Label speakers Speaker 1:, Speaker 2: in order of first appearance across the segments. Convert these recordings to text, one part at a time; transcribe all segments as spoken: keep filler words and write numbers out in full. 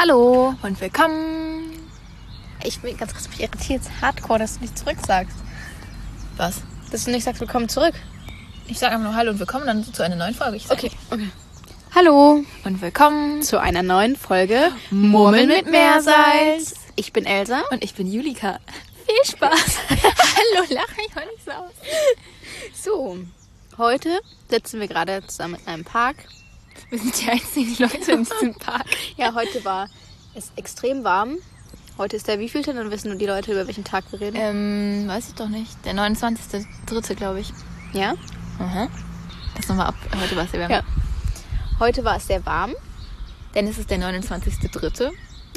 Speaker 1: Hallo und willkommen. Ich bin ganz kurz irritiert, hardcore, dass du nicht zurück sagst.
Speaker 2: Was?
Speaker 1: Dass du nicht sagst, willkommen zurück.
Speaker 2: Ich sage einfach nur Hallo und willkommen dann zu einer neuen Folge. Ich sag
Speaker 1: okay, okay. Hallo
Speaker 2: und willkommen
Speaker 1: zu einer neuen Folge
Speaker 2: Murmeln mit Meersalz.
Speaker 1: Ich bin Elsa.
Speaker 2: Und ich bin Julika. Viel Spaß.
Speaker 1: Hallo, lach mich mal nicht so aus. So, heute sitzen wir gerade zusammen in einem Park.
Speaker 2: Wir sind die einzigen Leute in diesem Park.
Speaker 1: Ja, heute war es extrem warm. Heute ist der wievielte? Dann wissen nur die Leute, über welchen Tag wir reden.
Speaker 2: Ähm, weiß ich doch nicht. Der neunundzwanzigste dritte glaube ich.
Speaker 1: Ja?
Speaker 2: Mhm. Das nochmal ab. Heute war es sehr warm.
Speaker 1: Ja. Heute war es sehr warm.
Speaker 2: Denn es ist der neunundzwanzigste dritte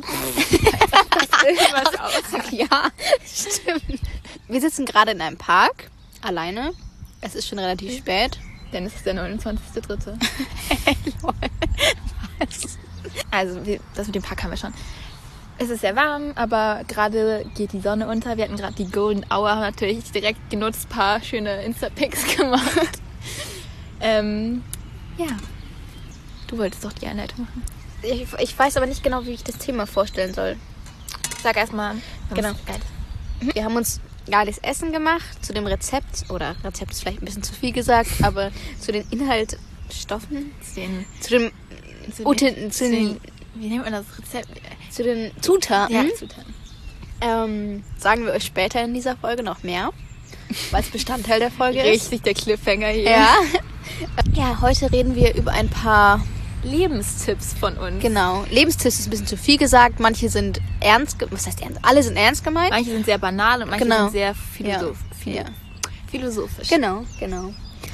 Speaker 1: Was aus. Ja, stimmt. Wir sitzen gerade in einem Park, alleine. Es ist schon relativ spät.
Speaker 2: Denn es ist der neunundzwanzigste dritte
Speaker 1: Hey, was?
Speaker 2: Also, wir, das mit dem Park haben wir schon. Es ist sehr warm, aber gerade geht die Sonne unter. Wir hatten gerade die Golden Hour, haben natürlich direkt genutzt, ein paar schöne Insta-Pics gemacht. ähm, ja. Du wolltest doch die Einleitung machen.
Speaker 1: Ich, ich weiß aber nicht genau, wie ich das Thema vorstellen soll.
Speaker 2: Sag erstmal,
Speaker 1: Genau.
Speaker 2: geil.
Speaker 1: Wir haben uns geiles Essen gemacht zu dem Rezept. Oder Rezept ist vielleicht ein bisschen zu viel gesagt, aber zu den Inhaltsstoffen.
Speaker 2: Zu den,
Speaker 1: Zu dem
Speaker 2: zu den,
Speaker 1: Uten,
Speaker 2: zu den, wie nennt man das Rezept?
Speaker 1: zu den Zutaten.
Speaker 2: Ja, Zutaten.
Speaker 1: Ähm, sagen wir euch später in dieser Folge noch mehr, weil es Bestandteil der Folge ist.
Speaker 2: Richtig der Cliffhanger hier.
Speaker 1: Ja. Ja, heute reden wir über ein paar,
Speaker 2: Lebenstipps von uns.
Speaker 1: genau, Lebenstipps ist ein bisschen zu viel gesagt. Manche sind ernst, ge- was heißt ernst? Alle sind ernst gemeint.
Speaker 2: Manche sind sehr banal und manche
Speaker 1: Genau.
Speaker 2: sind sehr philosoph
Speaker 1: Ja.
Speaker 2: philo-
Speaker 1: Ja.
Speaker 2: philosophisch.
Speaker 1: Genau, genau.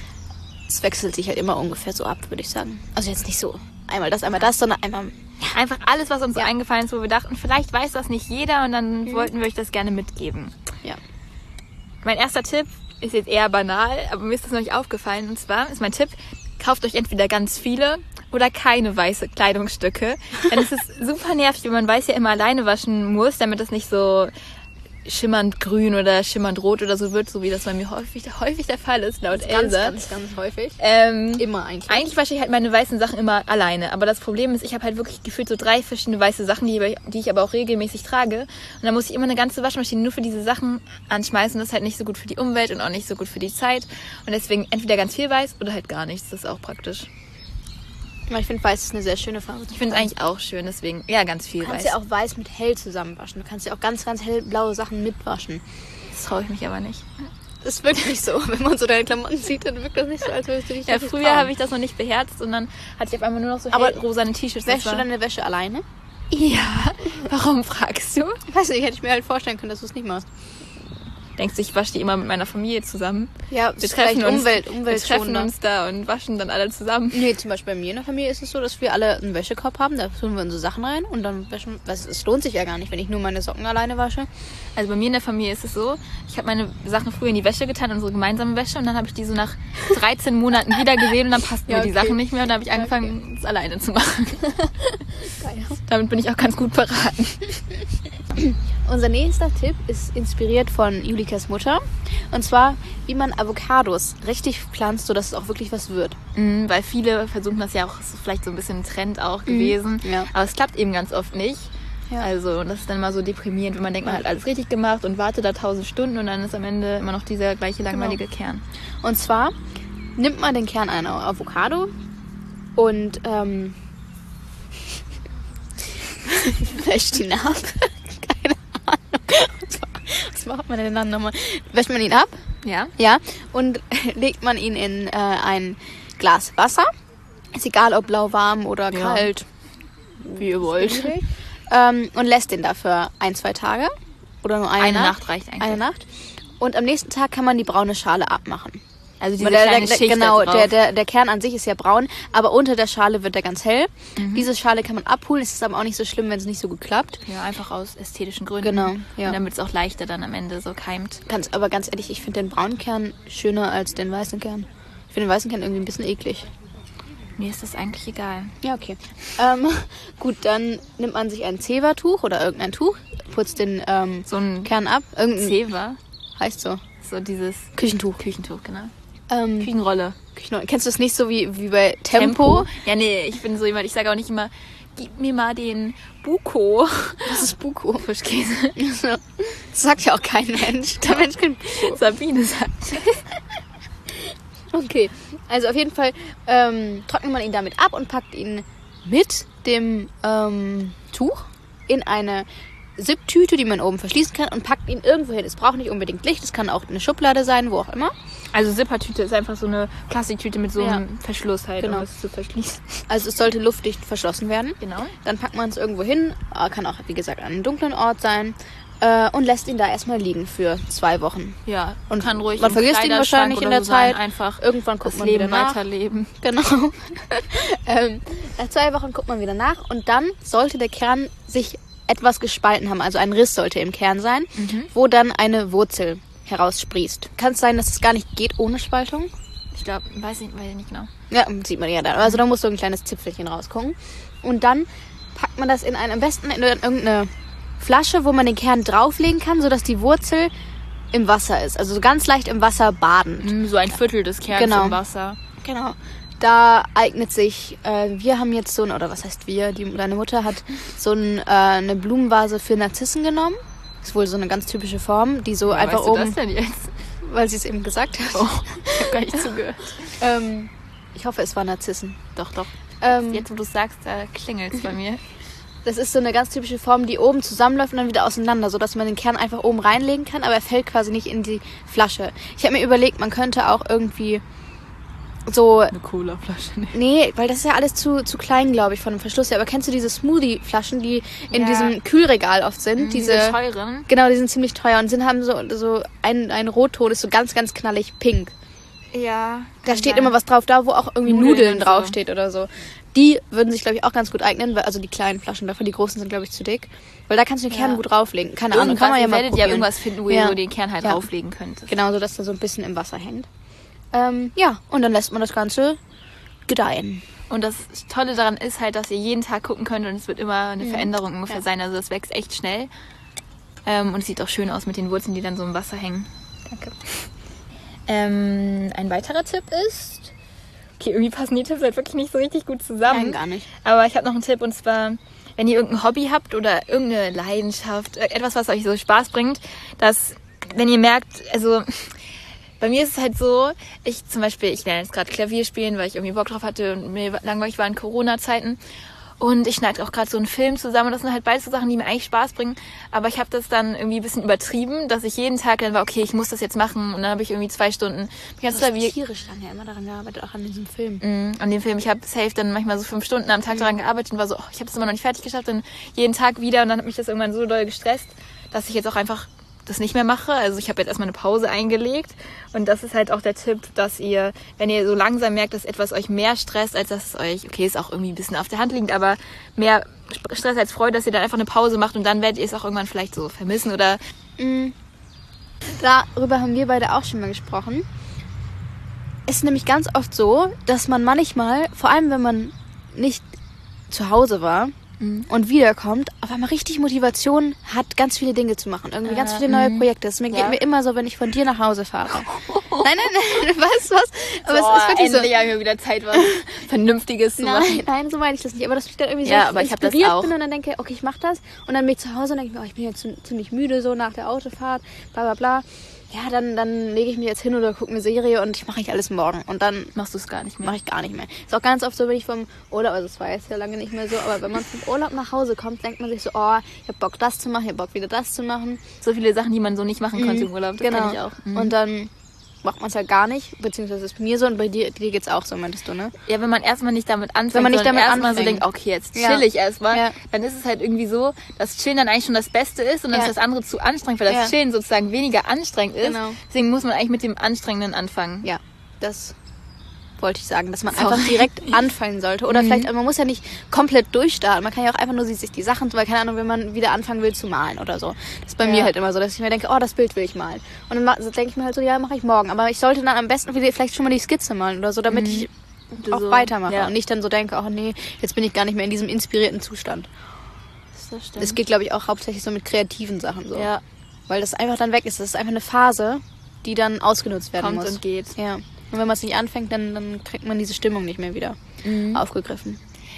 Speaker 1: Es wechselt sich halt immer ungefähr so ab, würde ich sagen. Also jetzt nicht so einmal das, einmal das, sondern einmal...
Speaker 2: Einfach alles, was uns
Speaker 1: Ja.
Speaker 2: so eingefallen ist, wo wir dachten, vielleicht weiß das nicht jeder und dann wollten wir euch das gerne mitgeben.
Speaker 1: Ja.
Speaker 2: Mein erster Tipp ist jetzt eher banal, aber mir ist das noch nicht aufgefallen. Und zwar ist mein Tipp, kauft euch entweder ganz viele oder keine weiße Kleidungsstücke. Denn es ist super nervig, wenn man weiß ja immer alleine waschen muss, damit das nicht so schimmernd grün oder schimmernd rot oder so wird, so wie das bei mir häufig, häufig der Fall ist, laut
Speaker 1: Ganz,
Speaker 2: Elsa.
Speaker 1: ganz, ganz häufig.
Speaker 2: Ähm,
Speaker 1: Immer eigentlich.
Speaker 2: Eigentlich wasche ich halt meine weißen Sachen immer alleine. Aber das Problem ist, ich habe halt wirklich gefühlt so drei verschiedene weiße Sachen, die, die ich aber auch regelmäßig trage. Und dann muss ich immer eine ganze Waschmaschine nur für diese Sachen anschmeißen. Das ist halt nicht so gut für die Umwelt und auch nicht so gut für die Zeit. Und deswegen entweder ganz viel weiß oder halt gar nichts. Das ist auch praktisch.
Speaker 1: Ich finde, weiß ist eine sehr schöne Farbe.
Speaker 2: Ich finde es eigentlich auch schön, deswegen ja, ganz viel
Speaker 1: Du kannst
Speaker 2: weiß.
Speaker 1: ja auch weiß mit hell zusammenwaschen. Du kannst ja auch ganz, ganz hellblaue Sachen mitwaschen.
Speaker 2: Das traue ich mich aber nicht.
Speaker 1: Das ist wirklich so. Wenn man so deine Klamotten sieht, dann wirkt das nicht so, als würdest du dich
Speaker 2: Ja,
Speaker 1: richtig
Speaker 2: früher
Speaker 1: trauen.
Speaker 2: habe ich das noch nicht beherzt und dann hatte ich auf einmal nur noch so
Speaker 1: Aber
Speaker 2: hellrosane T-Shirts. Das
Speaker 1: Wäschst du
Speaker 2: war-
Speaker 1: deine Wäsche alleine?
Speaker 2: Ja, warum fragst du?
Speaker 1: Ich weiß nicht, hätte ich mir halt vorstellen können, dass du es nicht machst.
Speaker 2: Denkst du, ich wasche die immer mit meiner Familie zusammen?
Speaker 1: Ja,
Speaker 2: Wir treffen uns,
Speaker 1: Umwelt,
Speaker 2: wir
Speaker 1: Umwelt
Speaker 2: treffen uns da und waschen dann alle zusammen.
Speaker 1: Nee, zum Beispiel bei mir in der Familie ist es so, dass wir alle einen Wäschekorb haben, da tun wir unsere Sachen rein und dann waschen, was, es lohnt sich ja gar nicht, wenn ich nur meine Socken alleine wasche.
Speaker 2: Also bei mir in der Familie ist es so, ich habe meine Sachen früher in die Wäsche getan, unsere gemeinsame Wäsche, und dann habe ich die so nach dreizehn Monaten wieder gesehen und dann passten
Speaker 1: Ja,
Speaker 2: mir die
Speaker 1: okay.
Speaker 2: Sachen nicht mehr und dann habe ich angefangen, es alleine zu machen.
Speaker 1: Geil.
Speaker 2: Damit bin ich auch ganz gut beraten.
Speaker 1: Unser nächster Tipp ist inspiriert von Julikas Mutter. Und zwar, wie man Avocados richtig pflanzt, sodass es auch wirklich was wird.
Speaker 2: Mhm, weil viele versuchen das ja auch, ist vielleicht so ein bisschen ein Trend auch gewesen,
Speaker 1: ja.
Speaker 2: aber es klappt eben ganz oft nicht.
Speaker 1: Ja.
Speaker 2: Also das ist dann immer so deprimierend, wenn man denkt, man hat alles richtig gemacht und wartet da tausend Stunden und dann ist am Ende immer noch dieser gleiche langweilige Kern.
Speaker 1: Und zwar nimmt man den Kern einer Avocado und ähm, wäscht ihn ab. Keine Ahnung. Was macht man denn dann nochmal? Wäscht man ihn ab?
Speaker 2: Ja?
Speaker 1: Ja. Und legt man ihn in äh, ein Glas Wasser. Ist egal, ob lauwarm oder
Speaker 2: Ja.
Speaker 1: kalt.
Speaker 2: Wie ihr wollt.
Speaker 1: Ähm, und lässt den dafür ein, zwei Tage. Oder nur eine,
Speaker 2: Eine
Speaker 1: Nacht.
Speaker 2: Nacht reicht eigentlich.
Speaker 1: Eine Nacht. Und am nächsten Tag kann man die braune Schale abmachen.
Speaker 2: Also diese
Speaker 1: der,
Speaker 2: kleine
Speaker 1: der,
Speaker 2: Schicht
Speaker 1: genau,
Speaker 2: da drauf.
Speaker 1: der, der, der Kern an sich ist ja braun, aber unter der Schale wird er ganz hell.
Speaker 2: Mhm.
Speaker 1: Diese Schale kann man abholen, es ist aber auch nicht so schlimm, wenn es nicht so gut klappt.
Speaker 2: Ja, einfach aus ästhetischen Gründen.
Speaker 1: Genau, ja.
Speaker 2: Und damit es auch leichter dann am Ende so keimt.
Speaker 1: Ganz, aber ganz ehrlich, ich finde den braunen Kern schöner als den weißen Kern. Ich finde den weißen Kern irgendwie ein bisschen eklig.
Speaker 2: Mir ist das eigentlich egal.
Speaker 1: Ja, okay. Ähm, gut, dann nimmt man sich ein Zewa-Tuch oder irgendein Tuch, putzt den ähm,
Speaker 2: So ein
Speaker 1: Kern ab. Irgendein
Speaker 2: Zewa,
Speaker 1: heißt so.
Speaker 2: so dieses
Speaker 1: Küchentuch.
Speaker 2: Küchentuch, genau.
Speaker 1: Ähm,
Speaker 2: Küchenrolle.
Speaker 1: Küchen- Kennst du das nicht so wie, wie bei Tempo?
Speaker 2: Ja, nee, ich bin so jemand, ich sage auch nicht immer gib mir mal den Buko.
Speaker 1: Das ist Buko.
Speaker 2: Frischkäse.
Speaker 1: Das sagt ja auch kein Mensch. Der Mensch kennt Buko.
Speaker 2: Sabine sagt.
Speaker 1: Okay, also auf jeden Fall ähm, trocknet man ihn damit ab und packt ihn mit dem ähm, Tuch in eine Zip-Tüte, die man oben verschließen kann und packt ihn irgendwo hin. Es braucht nicht unbedingt Licht, es kann auch eine Schublade sein, wo auch immer.
Speaker 2: Also Zippertüte ist einfach so eine Plastiktüte mit so einem
Speaker 1: Ja.
Speaker 2: Verschluss halt,
Speaker 1: Genau.
Speaker 2: um es zu verschließen.
Speaker 1: Also es sollte luftdicht verschlossen werden.
Speaker 2: Genau.
Speaker 1: Dann packt man es irgendwo hin, äh, kann auch, wie gesagt, an einem dunklen Ort sein äh, und lässt ihn da erstmal liegen für zwei Wochen.
Speaker 2: Ja,
Speaker 1: Und
Speaker 2: kann ruhig
Speaker 1: man
Speaker 2: im
Speaker 1: vergisst ihn
Speaker 2: Kleiderschrank
Speaker 1: wahrscheinlich in
Speaker 2: oder
Speaker 1: der
Speaker 2: so sein,
Speaker 1: Zeit.
Speaker 2: einfach
Speaker 1: Irgendwann guckt
Speaker 2: das
Speaker 1: man
Speaker 2: Leben
Speaker 1: wieder nach.
Speaker 2: weiterleben.
Speaker 1: Genau. ähm, nach zwei Wochen guckt man wieder nach und dann sollte der Kern sich etwas gespalten haben. Also ein Riss sollte im Kern sein,
Speaker 2: Mhm.
Speaker 1: wo dann eine Wurzel heraussprießt. Kann es sein, dass es gar nicht geht ohne Spaltung?
Speaker 2: Ich glaube, weiß ich, weiß ich nicht genau.
Speaker 1: Ja, sieht man ja dann. Also da muss so ein kleines Zipfelchen rausgucken. Und dann packt man das in ein, am besten in irgendeine Flasche, wo man den Kern drauflegen kann, sodass die Wurzel im Wasser ist. Also so ganz leicht im Wasser badend.
Speaker 2: Mhm, So ein Viertel des Kerns
Speaker 1: Genau.
Speaker 2: im Wasser.
Speaker 1: Genau. Da eignet sich, äh, wir haben jetzt so ein, oder was heißt wir, die, deine Mutter hat so ein, äh, eine Blumenvase für Narzissen genommen. Ist wohl so eine ganz typische Form, die so
Speaker 2: Woher
Speaker 1: einfach
Speaker 2: weißt du
Speaker 1: oben,
Speaker 2: das denn jetzt?
Speaker 1: weil sie es eben gesagt hat.
Speaker 2: Oh, ich habe gar nicht zugehört.
Speaker 1: Ähm, ich hoffe, es war Narzissen.
Speaker 2: Doch, doch.
Speaker 1: Ähm,
Speaker 2: Jetzt, wo du es sagst, da klingelt es bei mir.
Speaker 1: Das ist so eine ganz typische Form, die oben zusammenläuft und dann wieder auseinander, sodass man den Kern einfach oben reinlegen kann, aber er fällt quasi nicht in die Flasche. Ich habe mir überlegt, man könnte auch irgendwie so...
Speaker 2: Eine Cola-Flasche nehmen.
Speaker 1: Nee, weil das ist ja alles zu, zu klein, glaube ich, von dem Verschluss her. Aber kennst du diese Smoothie-Flaschen, die in
Speaker 2: Ja.
Speaker 1: diesem Kühlregal oft sind?
Speaker 2: Diese,
Speaker 1: diese
Speaker 2: teuren.
Speaker 1: Genau, die sind ziemlich teuer und sind, haben so, so ein, ein Rotton, ist so ganz, ganz knallig pink.
Speaker 2: Ja.
Speaker 1: Da steht immer was drauf, da wo auch irgendwie
Speaker 2: Nudeln
Speaker 1: Nudeln,
Speaker 2: und so.
Speaker 1: draufsteht oder so. Die würden sich, glaube ich, auch ganz gut eignen, weil, also die kleinen Flaschen dafür, die großen sind, glaube ich, zu dick. Weil da kannst du den Kern
Speaker 2: Ja.
Speaker 1: gut drauflegen. Keine Ahnung,
Speaker 2: Irgendwas,
Speaker 1: kann man ja
Speaker 2: ihr
Speaker 1: mal
Speaker 2: werdet
Speaker 1: probieren.
Speaker 2: ja irgendwas finden, wo ihr
Speaker 1: Ja.
Speaker 2: so den Kern halt
Speaker 1: Ja.
Speaker 2: drauflegen könnt.
Speaker 1: Genau, so dass der so ein bisschen im Wasser hängt. Ähm, ja, und dann lässt man das Ganze gedeihen.
Speaker 2: Und das Tolle daran ist halt, dass ihr jeden Tag gucken könnt und es wird immer eine Veränderung ungefähr
Speaker 1: Ja.
Speaker 2: sein. Also das wächst echt schnell. Ähm, und es sieht auch schön aus mit den Wurzeln, die dann so im Wasser hängen.
Speaker 1: Danke.
Speaker 2: Ähm, ein weiterer Tipp ist... Okay, irgendwie passen die Tipps halt wirklich nicht so richtig gut zusammen.
Speaker 1: Nein, gar nicht.
Speaker 2: Aber ich habe noch einen Tipp und zwar, wenn ihr irgendein Hobby habt oder irgendeine Leidenschaft, etwas, was euch so Spaß bringt, dass, wenn ihr merkt, also bei mir ist es halt so, ich zum Beispiel, ich lerne jetzt gerade Klavier spielen, weil ich irgendwie Bock drauf hatte und mir langweilig war in Corona-Zeiten. Und ich schneide auch gerade so einen Film zusammen. Und das sind halt beides so Sachen, die mir eigentlich Spaß bringen. Aber ich habe das dann irgendwie ein bisschen übertrieben, dass ich jeden Tag dann war, okay, ich muss das jetzt machen. Und dann habe ich irgendwie zwei Stunden
Speaker 1: Du
Speaker 2: ganz
Speaker 1: hast
Speaker 2: Klavier.
Speaker 1: tierisch lange immer daran gearbeitet, auch an diesem Film.
Speaker 2: Mm, an dem Film. Ich habe safe dann manchmal so fünf Stunden am Tag daran gearbeitet und war so, oh, ich habe das immer noch nicht fertig geschafft. Dann jeden Tag wieder und dann hat mich das irgendwann so doll gestresst, dass ich jetzt auch einfach das nicht mehr mache. Also ich habe jetzt erstmal eine Pause eingelegt und das ist halt auch der Tipp, dass ihr, wenn ihr so langsam merkt, dass etwas euch mehr stresst, als dass es euch, okay, ist auch irgendwie ein bisschen auf der Hand liegt, aber mehr Stress als Freude, dass ihr dann einfach eine Pause macht und dann werdet ihr es auch irgendwann vielleicht so vermissen oder...
Speaker 1: Darüber haben wir beide auch schon mal gesprochen. Es ist nämlich ganz oft so, dass man manchmal, vor allem wenn man nicht zu Hause war und wiederkommt, auf einmal richtig Motivation hat, ganz viele Dinge zu machen. Irgendwie ganz
Speaker 2: Äh,
Speaker 1: viele neue
Speaker 2: mm.
Speaker 1: Projekte. Das mir
Speaker 2: Ja.
Speaker 1: geht mir immer so, wenn ich von dir nach Hause fahre. nein, nein, nein, was, was? Aber
Speaker 2: Boah,
Speaker 1: es ist wirklich so.
Speaker 2: endlich haben wir wieder Zeit, was Vernünftiges zu machen.
Speaker 1: Nein, nein, so meine ich das nicht. Aber dass ich dann irgendwie so
Speaker 2: Ja, aber ich hab das
Speaker 1: inspiriert
Speaker 2: auch.
Speaker 1: bin und dann denke, okay, ich mach das. Und dann bin ich zu Hause und denke mir, oh, ich bin jetzt ziemlich müde so nach der Autofahrt, bla bla bla. Ja, dann, dann lege ich mich jetzt hin oder gucke eine Serie und ich mache nicht alles morgen. Und dann
Speaker 2: Machst du es gar nicht mehr.
Speaker 1: mache ich gar nicht mehr. Ist auch ganz oft so, wenn ich vom Urlaub, also es war jetzt ja lange nicht mehr so, aber wenn man vom Urlaub nach Hause kommt, denkt man sich so, oh, ich hab Bock das zu machen, ich hab Bock wieder das zu machen.
Speaker 2: So viele Sachen, die man so nicht machen konnte im Urlaub, das
Speaker 1: genau.
Speaker 2: kenn ich auch. Mhm.
Speaker 1: Und dann macht man es halt gar nicht, beziehungsweise ist bei mir so und bei dir, dir geht's auch so, meintest du, ne?
Speaker 2: Ja, wenn man erstmal nicht damit anfängt,
Speaker 1: Wenn man nicht
Speaker 2: sondern
Speaker 1: damit
Speaker 2: erstmal so
Speaker 1: anfängt.
Speaker 2: denkt, okay, jetzt
Speaker 1: Ja.
Speaker 2: chill ich erstmal,
Speaker 1: Ja.
Speaker 2: dann ist es halt irgendwie so, dass Chillen dann eigentlich schon das Beste ist und dann
Speaker 1: Ja.
Speaker 2: ist das andere zu anstrengend, weil das
Speaker 1: Ja.
Speaker 2: Chillen sozusagen weniger anstrengend ist.
Speaker 1: Genau.
Speaker 2: Deswegen muss man eigentlich mit dem Anstrengenden anfangen.
Speaker 1: Ja, das wollte ich sagen, dass man
Speaker 2: Sorry.
Speaker 1: einfach direkt anfangen sollte. Oder
Speaker 2: Mhm.
Speaker 1: vielleicht, man muss ja nicht komplett durchstarten. Man kann ja auch einfach nur sich die Sachen, weil keine Ahnung, wenn man wieder anfangen will zu malen oder so. Das ist bei
Speaker 2: Ja.
Speaker 1: mir halt immer so, dass ich mir denke, oh, das Bild will ich malen. Und dann ma- denke ich mir halt so, ja, mache ich morgen. Aber ich sollte dann am besten wieder vielleicht schon mal die Skizze malen oder so, damit ich auch
Speaker 2: So,
Speaker 1: weitermache.
Speaker 2: ja.
Speaker 1: Und nicht dann so denke, oh nee, jetzt bin ich gar nicht mehr in diesem inspirierten Zustand.
Speaker 2: Das stimmt.
Speaker 1: Das geht, glaube ich, auch hauptsächlich so mit kreativen Sachen so.
Speaker 2: ja,
Speaker 1: Weil das einfach dann weg ist. Das ist einfach eine Phase, die dann ausgenutzt werden
Speaker 2: kommt
Speaker 1: muss.
Speaker 2: und geht.
Speaker 1: Ja. Und wenn man es nicht anfängt, dann, dann kriegt man diese Stimmung nicht mehr wieder
Speaker 2: Mhm.
Speaker 1: aufgegriffen.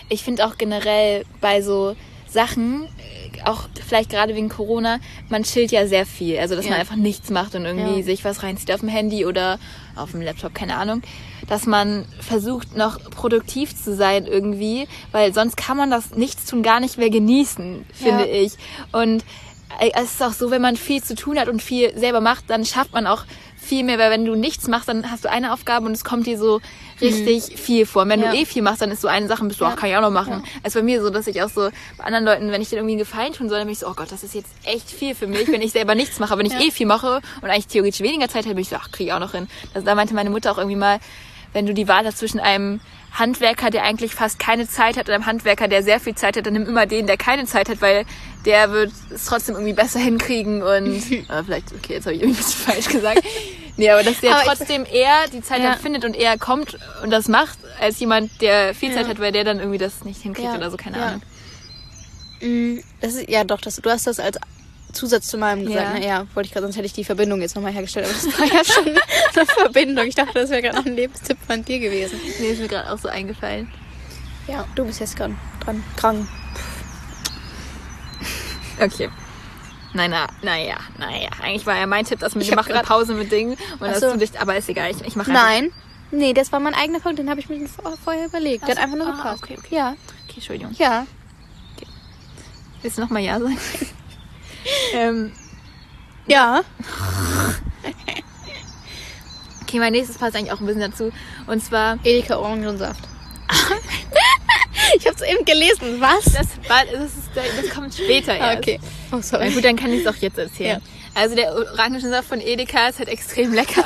Speaker 2: ich finde auch generell bei so Sachen, auch vielleicht gerade wegen Corona, man chillt ja sehr viel. Also, dass
Speaker 1: Ja.
Speaker 2: man einfach nichts macht und irgendwie
Speaker 1: Ja.
Speaker 2: sich was reinzieht auf dem Handy oder auf dem Laptop, keine Ahnung. Dass man versucht, noch produktiv zu sein irgendwie, weil sonst kann man das Nichtstun gar nicht mehr genießen, finde
Speaker 1: Ja.
Speaker 2: ich. Und es ist auch so, wenn man viel zu tun hat und viel selber macht, dann schafft man auch viel mehr, weil wenn du nichts machst, dann hast du eine Aufgabe und es kommt dir so richtig viel vor. Und wenn
Speaker 1: Ja.
Speaker 2: du eh viel machst, dann ist so eine Sache, bist du,
Speaker 1: Ja.
Speaker 2: ach, kann ich auch noch machen.
Speaker 1: Ja.
Speaker 2: Also bei mir so, dass ich auch so bei anderen Leuten, wenn ich denen irgendwie einen Gefallen tun soll, dann bin ich so, oh Gott, das ist jetzt echt viel für mich, wenn ich selber nichts mache. Aber wenn ich
Speaker 1: Ja.
Speaker 2: eh viel mache und eigentlich theoretisch weniger Zeit habe, bin ich so, ach, kriege ich auch noch hin. Also da meinte meine Mutter auch irgendwie mal, wenn du die Wahl hast zwischen einem Handwerker, der eigentlich fast keine Zeit hat, und einem Handwerker, der sehr viel Zeit hat, dann nimm immer den, der keine Zeit hat, weil der wird es trotzdem irgendwie besser hinkriegen und äh, vielleicht, okay, jetzt habe ich irgendwie ein bisschen falsch gesagt. Nee, aber dass der
Speaker 1: Aber ich-
Speaker 2: trotzdem eher die Zeit
Speaker 1: Ja.
Speaker 2: dann findet und eher kommt und das macht, als jemand, der viel Zeit
Speaker 1: Ja.
Speaker 2: hat, weil der dann irgendwie das nicht hinkriegt
Speaker 1: Ja.
Speaker 2: oder so, keine
Speaker 1: Ja.
Speaker 2: Ahnung.
Speaker 1: Mm, Das ist, ja, doch, das, du hast das als Zusatz zu meinem gesagt.
Speaker 2: Ja.
Speaker 1: Ne? Ja, wollte ich gerade, sonst hätte ich die Verbindung jetzt nochmal hergestellt. Aber das war ja schon eine Verbindung. Ich dachte, das wäre gerade noch ein Lebenstipp von dir gewesen.
Speaker 2: Nee, ist mir gerade auch so eingefallen.
Speaker 1: Ja, du bist jetzt dran. dran. Krank.
Speaker 2: Okay. Nein, na, naja, naja. Eigentlich war ja mein Tipp, dass
Speaker 1: Ich
Speaker 2: wir
Speaker 1: hab
Speaker 2: machen eine
Speaker 1: grad-
Speaker 2: Pause mit Dingen und
Speaker 1: Ach
Speaker 2: dass
Speaker 1: so.
Speaker 2: du dich, aber ist egal, ich, ich mache
Speaker 1: Nein. Nee, das war mein eigener Punkt. Den habe ich mir vor- vorher überlegt. Der
Speaker 2: Ach
Speaker 1: hat
Speaker 2: so.
Speaker 1: einfach nur
Speaker 2: Ah,
Speaker 1: gepasst.
Speaker 2: okay, okay.
Speaker 1: Ja,
Speaker 2: Okay, Entschuldigung.
Speaker 1: ja.
Speaker 2: Willst du nochmal Ja sagen? ähm,
Speaker 1: Ja.
Speaker 2: okay, mein nächstes passt eigentlich auch ein bisschen dazu. Und zwar,
Speaker 1: Edeka Orangensaft. Ich habe es eben gelesen. Was?
Speaker 2: das, war, das, ist, das kommt später
Speaker 1: Ah,
Speaker 2: erst.
Speaker 1: okay. Oh,
Speaker 2: Na
Speaker 1: sorry.
Speaker 2: gut, dann kann ich es auch jetzt erzählen. Also der Orangensaft von Edeka ist halt extrem lecker.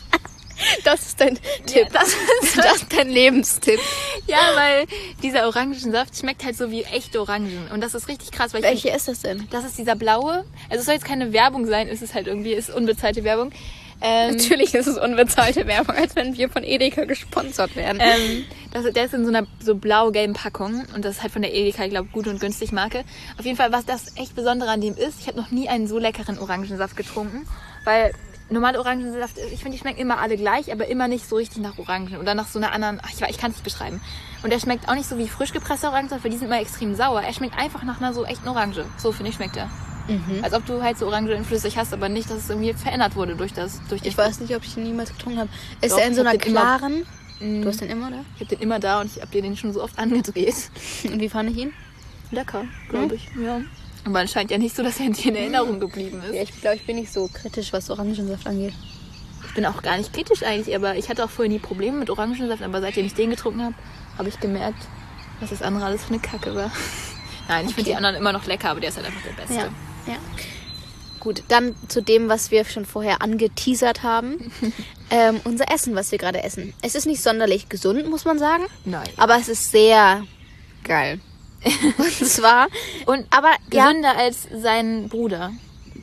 Speaker 1: Das ist dein Tipp.
Speaker 2: das ist
Speaker 1: Das ist dein Lebenstipp.
Speaker 2: Ja, weil dieser Orangensaft schmeckt halt so wie echte Orangen. Und das ist richtig krass, weil ich
Speaker 1: Welche ist das denn?
Speaker 2: das ist dieser blaue. Also es soll jetzt keine Werbung sein, es ist halt irgendwie, ist unbezahlte Werbung. Ähm,
Speaker 1: Natürlich ist es unbezahlte Werbung, als wenn wir von Edeka gesponsert werden.
Speaker 2: ähm, das, der ist in so einer so blau-gelben Packung und das ist halt von der Edeka, ich glaube, gut und günstig Marke. Auf jeden Fall, was das echt Besondere an dem ist, ich habe noch nie einen so leckeren Orangensaft getrunken, weil normale Orangensaft, ich finde, die schmecken immer alle gleich, aber immer nicht so richtig nach Orangen oder nach so einer anderen, ach, ich, ich kann es nicht beschreiben. Und der schmeckt auch nicht so wie frisch gepresster Orangensaft, weil die sind immer extrem sauer. Er schmeckt einfach nach einer so echten Orange. So, finde ich, schmeckt er.
Speaker 1: Mhm.
Speaker 2: Als ob du halt so Orange in flüssig hast, aber nicht, dass es irgendwie verändert wurde durch das, durch die
Speaker 1: Ich weiß nicht, ob ich ihn niemals getrunken habe. Ist
Speaker 2: Doch,
Speaker 1: er in so
Speaker 2: ich hab
Speaker 1: einer
Speaker 2: den immer-
Speaker 1: klaren...
Speaker 2: Mm,
Speaker 1: Du hast den immer, oder?
Speaker 2: Ich habe den immer da und ich habe den schon so oft angedreht.
Speaker 1: Und wie fand ich ihn?
Speaker 2: Lecker, glaube ich. Ja. Aber anscheinend ja nicht so, dass er dir in Erinnerung geblieben ist.
Speaker 1: Ja, ich glaube, ich bin nicht so kritisch, was Orangensaft angeht.
Speaker 2: Ich bin auch gar nicht kritisch eigentlich, aber ich hatte auch vorher nie Probleme mit Orangensaft, aber seitdem ich den getrunken habe, habe ich gemerkt, was das andere alles für eine Kacke war. Nein, ich finde
Speaker 1: Okay.
Speaker 2: die anderen immer noch lecker, aber der ist halt einfach der Beste.
Speaker 1: Ja, ja. Gut, dann zu dem, was wir schon vorher angeteasert haben. ähm, unser Essen, was wir gerade essen. Es ist nicht sonderlich gesund, muss man sagen.
Speaker 2: Nein.
Speaker 1: Aber es ist sehr geil. Und zwar...
Speaker 2: Und
Speaker 1: Aber ja,
Speaker 2: gesünder als sein Bruder.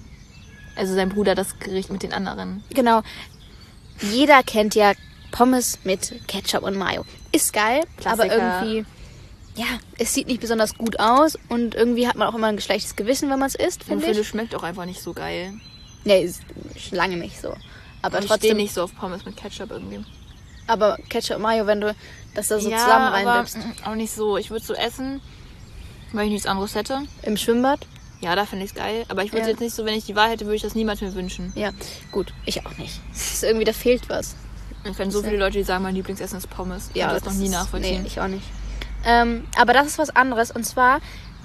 Speaker 2: Also sein Bruder, das Gericht mit den anderen.
Speaker 1: genau. Jeder kennt ja Pommes mit Ketchup und Mayo. Ist geil, aber
Speaker 2: Klassiker.
Speaker 1: irgendwie... Ja, es sieht nicht besonders gut aus und irgendwie hat man auch immer ein schlechtes Gewissen, wenn man es isst,
Speaker 2: Und
Speaker 1: finde
Speaker 2: finde,
Speaker 1: ich.
Speaker 2: schmeckt auch einfach nicht so geil.
Speaker 1: Nee, ist lange nicht so. Aber
Speaker 2: Aber ich stehe
Speaker 1: trotzdem,
Speaker 2: nicht so auf Pommes mit Ketchup irgendwie.
Speaker 1: aber Ketchup und Mayo, wenn du das da so
Speaker 2: ja,
Speaker 1: zusammen
Speaker 2: aber
Speaker 1: reindippst.
Speaker 2: mm, auch nicht so. Ich würde so essen, weil ich nichts anderes hätte.
Speaker 1: Im Schwimmbad?
Speaker 2: Ja, da finde ich es geil. Aber ich würde
Speaker 1: Ja.
Speaker 2: jetzt nicht so, wenn ich die Wahl hätte, würde ich das niemals mehr wünschen.
Speaker 1: Ja, gut. Ich auch nicht. Es ist irgendwie, da fehlt was.
Speaker 2: Ich kenne so viele Leute, die sagen, mein Lieblingsessen ist Pommes. Ich
Speaker 1: Ja,
Speaker 2: kann das noch nie
Speaker 1: ist-
Speaker 2: nachvollziehen.
Speaker 1: Nee, ich auch nicht. Ähm, aber das ist was anderes. Und zwar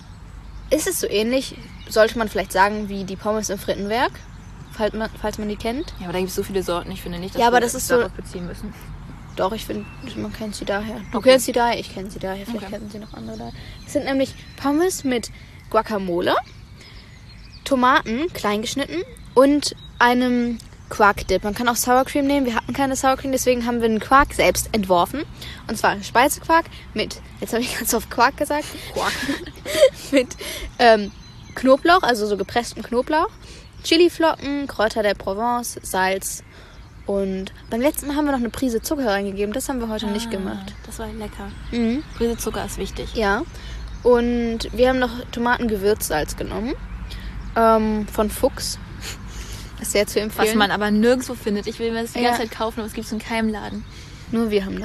Speaker 1: ist es so ähnlich, sollte man vielleicht sagen, wie die Pommes im Frittenwerk, falls man, falls man die kennt.
Speaker 2: Ja, aber da gibt es so viele Sorten. Ich finde nicht, dass
Speaker 1: Ja, aber
Speaker 2: wir
Speaker 1: das
Speaker 2: uns
Speaker 1: ist so-
Speaker 2: darauf beziehen müssen.
Speaker 1: Doch, ich finde, man kennt sie daher. Du
Speaker 2: Okay.
Speaker 1: kennst sie daher, ich kenne sie daher. Vielleicht
Speaker 2: Okay.
Speaker 1: kennen sie noch andere daher. Es sind nämlich Pommes mit Guacamole, Tomaten, klein geschnitten und einem Quark-Dip. Man kann auch Sour Cream nehmen. Wir hatten keine Sour Cream, deswegen haben wir einen Quark selbst entworfen. Und zwar Speisequark mit, jetzt habe ich ganz oft Quark gesagt, Quark, mit ähm, Knoblauch, also so gepresstem Knoblauch, Chiliflocken, Kräuter der Provence, Salz und beim letzten Mal haben wir noch eine Prise Zucker reingegeben. Das haben wir heute nicht gemacht.
Speaker 2: Das war lecker.
Speaker 1: Mhm.
Speaker 2: Prise Zucker ist wichtig.
Speaker 1: Ja. Und wir haben noch Tomatengewürzsalz genommen. Ähm, von Fuchs. Ist sehr zu empfehlen.
Speaker 2: Was man aber nirgendwo findet. Ich will mir das die
Speaker 1: Ja.
Speaker 2: ganze Zeit kaufen, aber es gibt es in keinem Laden.
Speaker 1: Nur wir haben das.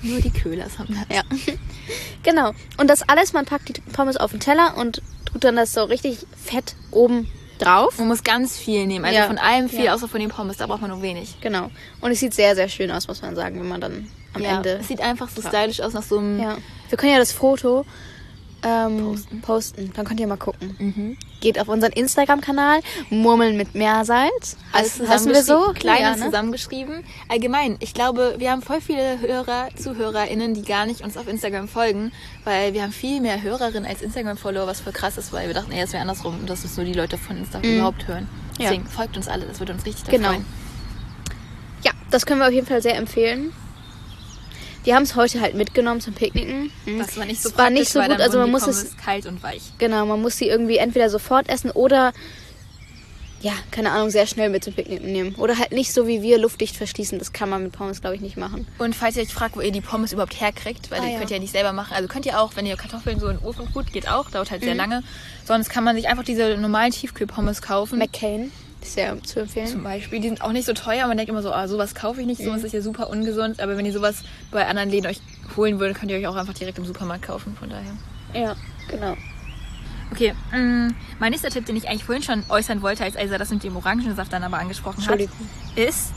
Speaker 2: Nur die Köhlers haben das.
Speaker 1: Ja. Genau. Und das alles, man packt die Pommes auf den Teller und tut dann das so richtig fett oben drauf.
Speaker 2: Man muss ganz viel nehmen. Also
Speaker 1: Ja.
Speaker 2: von allem viel,
Speaker 1: Ja.
Speaker 2: außer von den Pommes. Da braucht man nur wenig.
Speaker 1: Genau. Und es sieht sehr, sehr schön aus, muss man sagen, wenn man dann am
Speaker 2: ja,
Speaker 1: Ende...
Speaker 2: es sieht einfach so
Speaker 1: Ja.
Speaker 2: stylisch aus nach so einem...
Speaker 1: Ja. Wir können ja das Foto ähm,
Speaker 2: Posten.
Speaker 1: posten. Dann könnt ihr mal gucken.
Speaker 2: Mhm.
Speaker 1: Geht auf unseren Instagram-Kanal, Murmeln mit Meersalz.
Speaker 2: Alles
Speaker 1: Heißt- heißen wir so?
Speaker 2: Klein
Speaker 1: Ja,
Speaker 2: und
Speaker 1: ne?
Speaker 2: zusammengeschrieben. Allgemein, ich glaube, wir haben voll viele Hörer, ZuhörerInnen, die gar nicht uns auf Instagram folgen, weil wir haben viel mehr Hörerinnen als Instagram-Follower, was voll krass ist, weil wir dachten, ey, das wäre andersrum und dass es nur die Leute von Instagram
Speaker 1: Mhm.
Speaker 2: überhaupt hören.
Speaker 1: Ja.
Speaker 2: Deswegen folgt uns alle, das würde uns richtig
Speaker 1: Genau.
Speaker 2: freuen.
Speaker 1: Ja, das können wir auf jeden Fall sehr empfehlen. Wir haben es heute halt mitgenommen zum Picknicken. Hm.
Speaker 2: Das war nicht so
Speaker 1: Es war
Speaker 2: praktisch,
Speaker 1: nicht so
Speaker 2: weil
Speaker 1: gut,
Speaker 2: dann
Speaker 1: also man
Speaker 2: wurden die
Speaker 1: muss es
Speaker 2: Pommes kalt und weich.
Speaker 1: Genau, man muss sie irgendwie entweder sofort essen oder, ja, keine Ahnung, sehr schnell mit zum Picknicken nehmen. Oder halt nicht so wie wir luftdicht verschließen. Das kann man mit Pommes, glaube ich, nicht machen.
Speaker 2: Und falls ihr euch fragt, wo ihr die Pommes überhaupt herkriegt, weil
Speaker 1: Ah,
Speaker 2: die
Speaker 1: ja.
Speaker 2: könnt ihr ja nicht selber machen. Also könnt ihr auch, wenn ihr Kartoffeln so in den Ofen tut, geht auch, dauert halt sehr
Speaker 1: Mhm.
Speaker 2: lange. Sonst kann man sich einfach diese normalen Tiefkühlpommes kaufen.
Speaker 1: McCain ist sehr zu empfehlen.
Speaker 2: Zum Beispiel, die sind auch nicht so teuer. Man denkt immer so, ah, sowas kaufe ich nicht, sowas ist ja super ungesund. Aber wenn ihr sowas bei anderen Läden euch holen würdet, könnt ihr euch auch einfach direkt im Supermarkt kaufen. Von daher.
Speaker 1: Ja, genau.
Speaker 2: Okay, mh, mein nächster Tipp, den ich eigentlich vorhin schon äußern wollte, als Elsa das mit dem Orangensaft dann aber angesprochen hat,
Speaker 1: Entschuldigung.
Speaker 2: ist,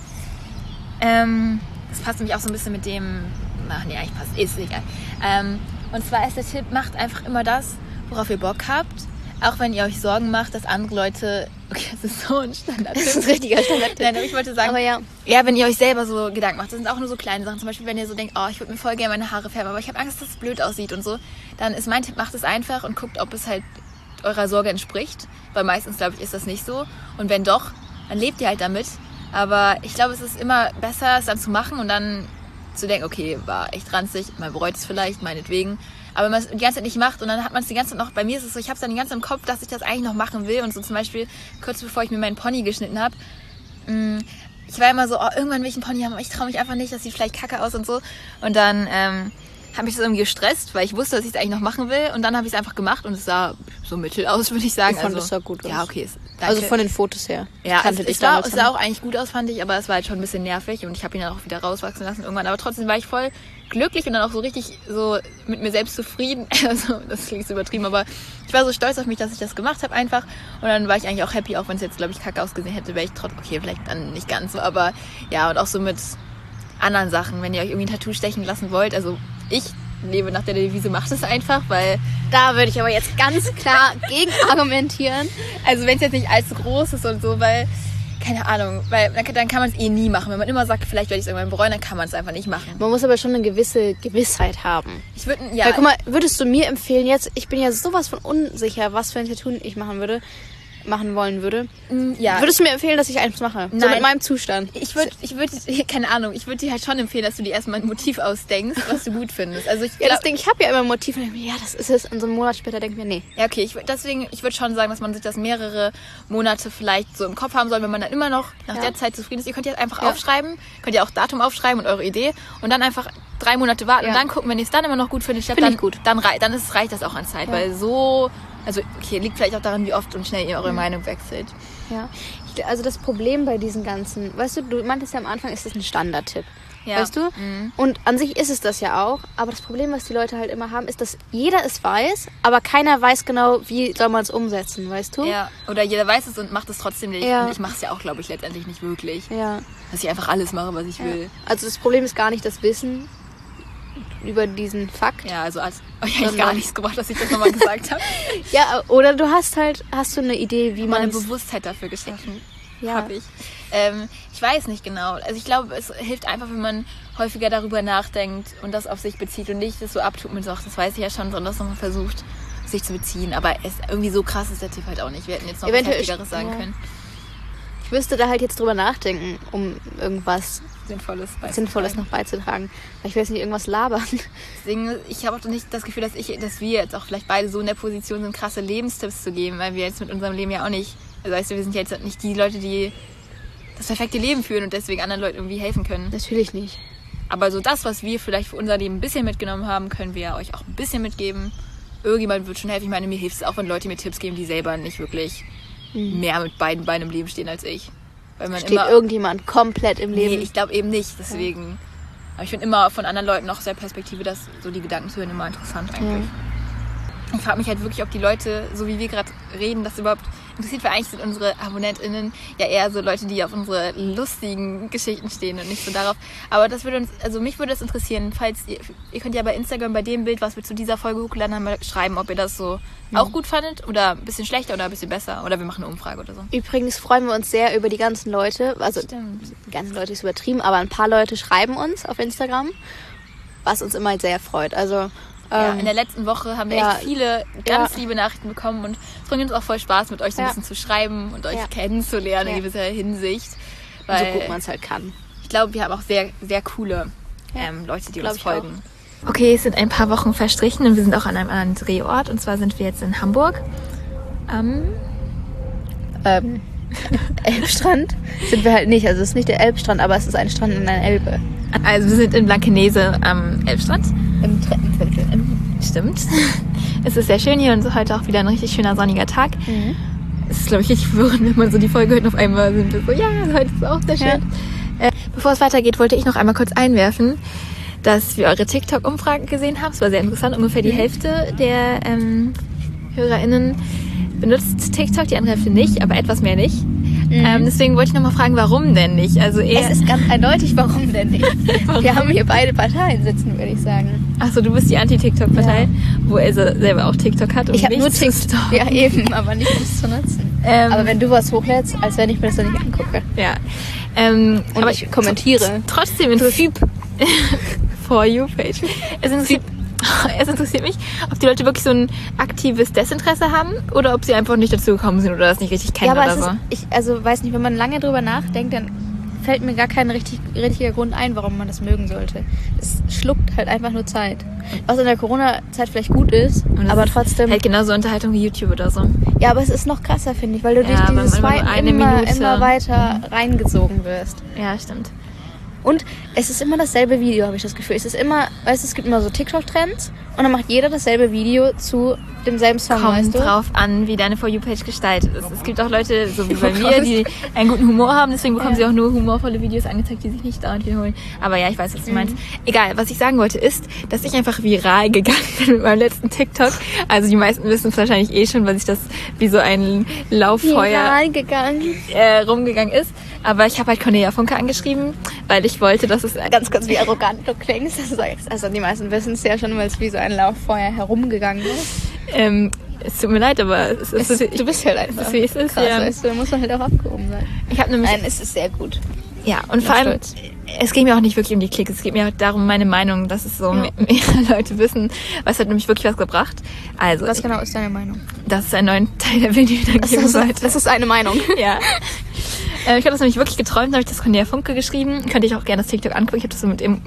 Speaker 2: ähm, das passt nämlich auch so ein bisschen mit dem, ach nee, eigentlich passt, ist egal. Ähm, und zwar ist der Tipp, macht einfach immer das, worauf ihr Bock habt. Auch wenn ihr euch Sorgen macht, dass andere Leute, okay, das ist so ein Standard.
Speaker 1: Das ist ein richtiger Standard.
Speaker 2: Nein, aber ich wollte sagen,
Speaker 1: Aber ja.
Speaker 2: ja, wenn ihr euch selber so Gedanken macht, das sind auch nur so kleine Sachen. Zum Beispiel, wenn ihr so denkt, oh, ich würde mir voll gerne meine Haare färben, aber ich habe Angst, dass es blöd aussieht und so. Dann ist mein Tipp, macht es einfach und guckt, ob es halt eurer Sorge entspricht. Weil meistens, glaube ich, ist das nicht so. Und wenn doch, dann lebt ihr halt damit. Aber ich glaube, es ist immer besser, es dann zu machen und dann zu denken, okay, war echt ranzig, man bereut es vielleicht, meinetwegen. Aber wenn man es die ganze Zeit nicht macht und dann hat man es die ganze Zeit noch, bei mir ist es so, ich habe es dann die ganze Zeit im Kopf, dass ich das eigentlich noch machen will. Und so zum Beispiel, kurz bevor ich mir meinen Pony geschnitten habe, ich war immer so, oh, irgendwann will ich einen Pony haben, aber ich traue mich einfach nicht, das sieht vielleicht kacke aus und so. Und dann ähm, habe mich das irgendwie gestresst, weil ich wusste, dass ich es eigentlich noch machen will. Und dann habe ich es einfach gemacht und es sah so mittel aus, würde ich sagen.
Speaker 1: Ich fand,
Speaker 2: also,
Speaker 1: es sah gut aus.
Speaker 2: Ja, okay. Es, danke.
Speaker 1: Also von den Fotos her. Ich
Speaker 2: ja, es,
Speaker 1: kannte dich
Speaker 2: es, sah,
Speaker 1: damals
Speaker 2: es
Speaker 1: schon.
Speaker 2: sah auch eigentlich gut aus, fand ich, aber es war halt schon ein bisschen nervig und ich habe ihn dann auch wieder rauswachsen lassen irgendwann. Aber trotzdem war ich voll glücklich und dann auch so richtig so mit mir selbst zufrieden. Also, das klingt so übertrieben, aber ich war so stolz auf mich, dass ich das gemacht habe einfach. Und dann war ich eigentlich auch happy, auch wenn es jetzt, glaube ich, kacke ausgesehen hätte, wäre ich trotzdem, okay, vielleicht dann nicht ganz so, aber ja, und auch so mit anderen Sachen, wenn ihr euch irgendwie ein Tattoo stechen lassen wollt. Also, ich lebe nach der Devise, macht es einfach, weil
Speaker 1: Da würde ich aber jetzt ganz klar gegen argumentieren.
Speaker 2: also wenn es jetzt nicht allzu groß ist und so, weil, keine Ahnung, weil dann, dann kann man es eh nie machen. Wenn man immer sagt, vielleicht werde ich es irgendwann bereuen, dann kann man es einfach nicht machen.
Speaker 1: Man muss aber schon eine gewisse Gewissheit haben.
Speaker 2: Ich würde, ja,
Speaker 1: Weil, guck mal, würdest du mir empfehlen jetzt, ich bin ja sowas von unsicher, was für ein Tattoo ich machen würde, machen wollen würde.
Speaker 2: ja.
Speaker 1: Würdest du mir empfehlen, dass ich eins mache? So
Speaker 2: Nein.
Speaker 1: mit meinem Zustand.
Speaker 2: ich würde, ich würde, keine Ahnung, ich würde dir halt schon empfehlen, dass du dir erstmal ein Motiv ausdenkst, was du gut findest. Also ich
Speaker 1: Ja, das
Speaker 2: glaub,
Speaker 1: Ding, ich habe ja immer ein Motiv und denke mir, ja, das ist es. Und so einen Monat später denke ich mir, nee.
Speaker 2: ja, okay, ich, würd- deswegen, ich würde schon sagen, dass man sich das mehrere Monate vielleicht so im Kopf haben soll, wenn man dann immer noch nach
Speaker 1: Ja.
Speaker 2: der Zeit zufrieden ist. Ihr könnt ja einfach
Speaker 1: Ja.
Speaker 2: aufschreiben, könnt ihr auch Datum aufschreiben und eure Idee und dann einfach drei Monate warten
Speaker 1: Ja.
Speaker 2: und dann gucken, wenn ihr es dann immer noch gut findet,
Speaker 1: Find
Speaker 2: dann,
Speaker 1: ich gut.
Speaker 2: dann, rei- dann ist, reicht das auch an Zeit,
Speaker 1: Ja.
Speaker 2: weil so, also okay, liegt vielleicht auch daran, wie oft und schnell ihr eure Meinung wechselt.
Speaker 1: Ja. Ich, also das Problem bei diesen ganzen, weißt du, du meintest ja am Anfang, ist das ein Standardtipp.
Speaker 2: Ja.
Speaker 1: Weißt du?
Speaker 2: Mhm.
Speaker 1: Und an sich ist es das ja auch. Aber das Problem, was die Leute halt immer haben, ist, dass jeder es weiß, aber keiner weiß genau, wie soll man es umsetzen, weißt du?
Speaker 2: Ja, oder jeder weiß es und macht es trotzdem nicht.
Speaker 1: Ja.
Speaker 2: Und ich mache es ja auch, glaube ich, letztendlich nicht wirklich.
Speaker 1: Ja.
Speaker 2: Dass ich einfach alles mache, was ich will.
Speaker 1: Also das Problem ist gar nicht das Wissen über diesen Fakt.
Speaker 2: Ja, also als euch eigentlich
Speaker 1: Sondern-
Speaker 2: gar nichts gebracht, dass ich das nochmal gesagt habe.
Speaker 1: Ja, oder du hast halt, hast du eine Idee, wie
Speaker 2: Meine
Speaker 1: man
Speaker 2: Bewusstheit dafür geschaffen
Speaker 1: Ja.
Speaker 2: habe ich. Ähm, ich weiß nicht genau. Also ich glaube, es hilft einfach, wenn man häufiger darüber nachdenkt und das auf sich bezieht und nicht das so abtut mit so, ach, das weiß ich ja schon, sondern das nochmal versucht, sich zu beziehen. Aber es irgendwie so krass ist der Tipp halt auch nicht. Wir hätten jetzt noch
Speaker 1: Eventuell
Speaker 2: was Heftigeres
Speaker 1: ist-
Speaker 2: sagen
Speaker 1: ja.
Speaker 2: können.
Speaker 1: Ich müsste da halt jetzt drüber nachdenken, um irgendwas
Speaker 2: Sinnvolles. beizutragen.
Speaker 1: Sinnvolles noch beizutragen. Weil ich will jetzt nicht irgendwas labern.
Speaker 2: Deswegen, ich habe auch nicht das Gefühl, dass ich, dass wir jetzt auch vielleicht beide so in der Position sind, krasse Lebenstipps zu geben, weil wir jetzt mit unserem Leben ja auch nicht, also weißt du, wir sind ja jetzt nicht die Leute, die das perfekte Leben führen und deswegen anderen Leuten irgendwie helfen können.
Speaker 1: Natürlich nicht.
Speaker 2: Aber so das, was wir vielleicht für unser Leben ein bisschen mitgenommen haben, können wir euch auch ein bisschen mitgeben. Irgendjemand wird schon helfen. Ich meine, mir hilft es auch, wenn Leute mir Tipps geben, die selber nicht wirklich mehr mit beiden Beinen im Leben stehen als ich. Weil man
Speaker 1: Steht
Speaker 2: immer
Speaker 1: irgendjemand komplett im Leben.
Speaker 2: Nee, ich glaube eben nicht. Deswegen Aber ich finde immer von anderen Leuten aus der Perspektive, das so die Gedanken zu hören, immer interessant eigentlich. Ja. Ich frage mich halt wirklich, ob die Leute, so wie wir gerade reden, das überhaupt interessiert, weil eigentlich sind unsere AbonnentInnen ja eher so Leute, die auf unsere lustigen Geschichten stehen und nicht so darauf. Aber das würde uns, also mich würde es interessieren, falls ihr, ihr könnt ja bei Instagram bei dem Bild, was wir zu dieser Folge hochgeladen haben, schreiben, ob ihr das so mhm. auch gut fandet oder ein bisschen schlechter oder ein bisschen besser oder wir machen eine Umfrage oder so.
Speaker 1: Übrigens freuen wir uns sehr über die ganzen Leute, also Stimmt. die ganzen Leute ist übertrieben, aber ein paar Leute schreiben uns auf Instagram, was uns immer sehr freut. Also
Speaker 2: Ja, in der letzten Woche haben wir ja, echt viele ganz ja. liebe Nachrichten bekommen und es bringt uns auch voll Spaß, mit euch so ein ja. bisschen zu schreiben und euch ja. kennenzulernen ja. in gewisser Hinsicht. Weil
Speaker 1: so gut man es halt kann.
Speaker 2: Ich glaube, wir haben auch sehr, sehr coole ja. ähm, Leute, die uns folgen. Auch. Okay, es sind ein paar Wochen verstrichen und wir sind auch an einem anderen Drehort und zwar sind wir jetzt in Hamburg am
Speaker 1: ähm, Elbstrand. Sind wir halt nicht, also es ist nicht der Elbstrand, aber es ist ein Strand in der Elbe.
Speaker 2: Also wir sind in Blankenese am Elbstrand.
Speaker 1: Im Treppenviertel.
Speaker 2: Stimmt. Es ist sehr schön hier und heute auch wieder ein richtig schöner sonniger Tag. Mhm. Es ist, glaube ich, richtig verwirrend, wenn man so die Folge hört und auf einmal sind wir so, ja, heute ist es auch sehr schön. Ja. Äh, bevor es weitergeht, wollte ich noch einmal kurz einwerfen, dass wir eure TikTok-Umfragen gesehen haben. Es war sehr interessant. Ungefähr die Hälfte der ähm, HörerInnen benutzt TikTok, die andere Hälfte nicht, aber etwas mehr nicht. Mhm. Ähm, deswegen wollte ich nochmal fragen, warum denn nicht? Also eher
Speaker 1: es ist ganz eindeutig, warum denn nicht. Warum? Wir haben hier beide Parteien sitzen, würde ich sagen.
Speaker 2: Achso, du bist die Anti-TikTok-Partei, ja. wo er selber auch TikTok hat. Um
Speaker 1: ich habe nur TikTok. Ja, eben, aber nicht, um es zu nutzen. Ähm, aber wenn du was hochlädst, als wenn ich mir das dann nicht angucke.
Speaker 2: Ja. Ähm,
Speaker 1: Und aber ich kommentiere.
Speaker 2: Trotzdem interessiert For You-Page. Es interessiert Es interessiert mich, ob die Leute wirklich so ein aktives Desinteresse haben oder ob sie einfach nicht dazu gekommen sind oder das nicht richtig kennen
Speaker 1: ja, aber
Speaker 2: oder
Speaker 1: es
Speaker 2: so.
Speaker 1: Ist, ich also weiß nicht, wenn man lange drüber nachdenkt, dann fällt mir gar kein richtig, richtiger Grund ein, warum man das mögen sollte. Es schluckt halt einfach nur Zeit. Was in der Corona-Zeit vielleicht gut ist, aber ist trotzdem...
Speaker 2: halt genauso Unterhaltung wie YouTube oder so.
Speaker 1: Ja, aber es ist noch krasser, finde ich, weil du ja, durch dieses Swipen immer, immer weiter reingezogen wirst.
Speaker 2: Ja, stimmt.
Speaker 1: Und es ist immer dasselbe Video, habe ich das Gefühl. Es ist immer, weißt du, es gibt immer so TikTok-Trends und dann macht jeder dasselbe Video zu demselben Song,
Speaker 2: Kommt
Speaker 1: weißt du?
Speaker 2: drauf an, wie deine For You-Page gestaltet ist. Es gibt auch Leute, so wie bei mir, die einen guten Humor haben, deswegen bekommen ja. sie auch nur humorvolle Videos angezeigt, die sich nicht dauernd wiederholen. Aber ja, ich weiß, was du mhm. meinst. Egal, was ich sagen wollte ist, dass ich einfach viral gegangen bin mit meinem letzten TikTok. Also die meisten wissen es wahrscheinlich eh schon, weil sich das wie so ein Lauffeuer
Speaker 1: viral gegangen.
Speaker 2: Äh, rumgegangen ist. Aber ich habe halt Cornelia Funke angeschrieben, weil ich wollte, dass es...
Speaker 1: Ganz kurz, wie arrogant du klingst, dass du sagst. Also die meisten wissen es ja schon, weil es wie so ein Lauffeuer herumgegangen ist.
Speaker 2: Ähm, es tut mir leid, aber es ist...
Speaker 1: Es, du bist halt einfach.
Speaker 2: Es ist, wie es ist,
Speaker 1: krass,
Speaker 2: ja.
Speaker 1: Weißt du, da muss man halt auch abgehoben sein.
Speaker 2: Ich habe nämlich...
Speaker 1: Nein, es ist sehr gut.
Speaker 2: Ja, und vor allem, stolz. Es geht mir auch nicht wirklich um die Klicks, es geht mir auch darum, meine Meinung, dass es so ja. mehrere Leute wissen, was hat nämlich wirklich was gebracht. Also,
Speaker 1: was genau ist deine Meinung?
Speaker 2: Dass es einen neuen Teil der Video wieder
Speaker 1: das
Speaker 2: geben
Speaker 1: ist,
Speaker 2: sollte.
Speaker 1: Das ist eine Meinung.
Speaker 2: Ja. äh, ich habe das nämlich wirklich geträumt, habe ich das Cornelia Funke geschrieben. Könnte ich auch gerne das TikTok angucken. Ich habe das so mit dem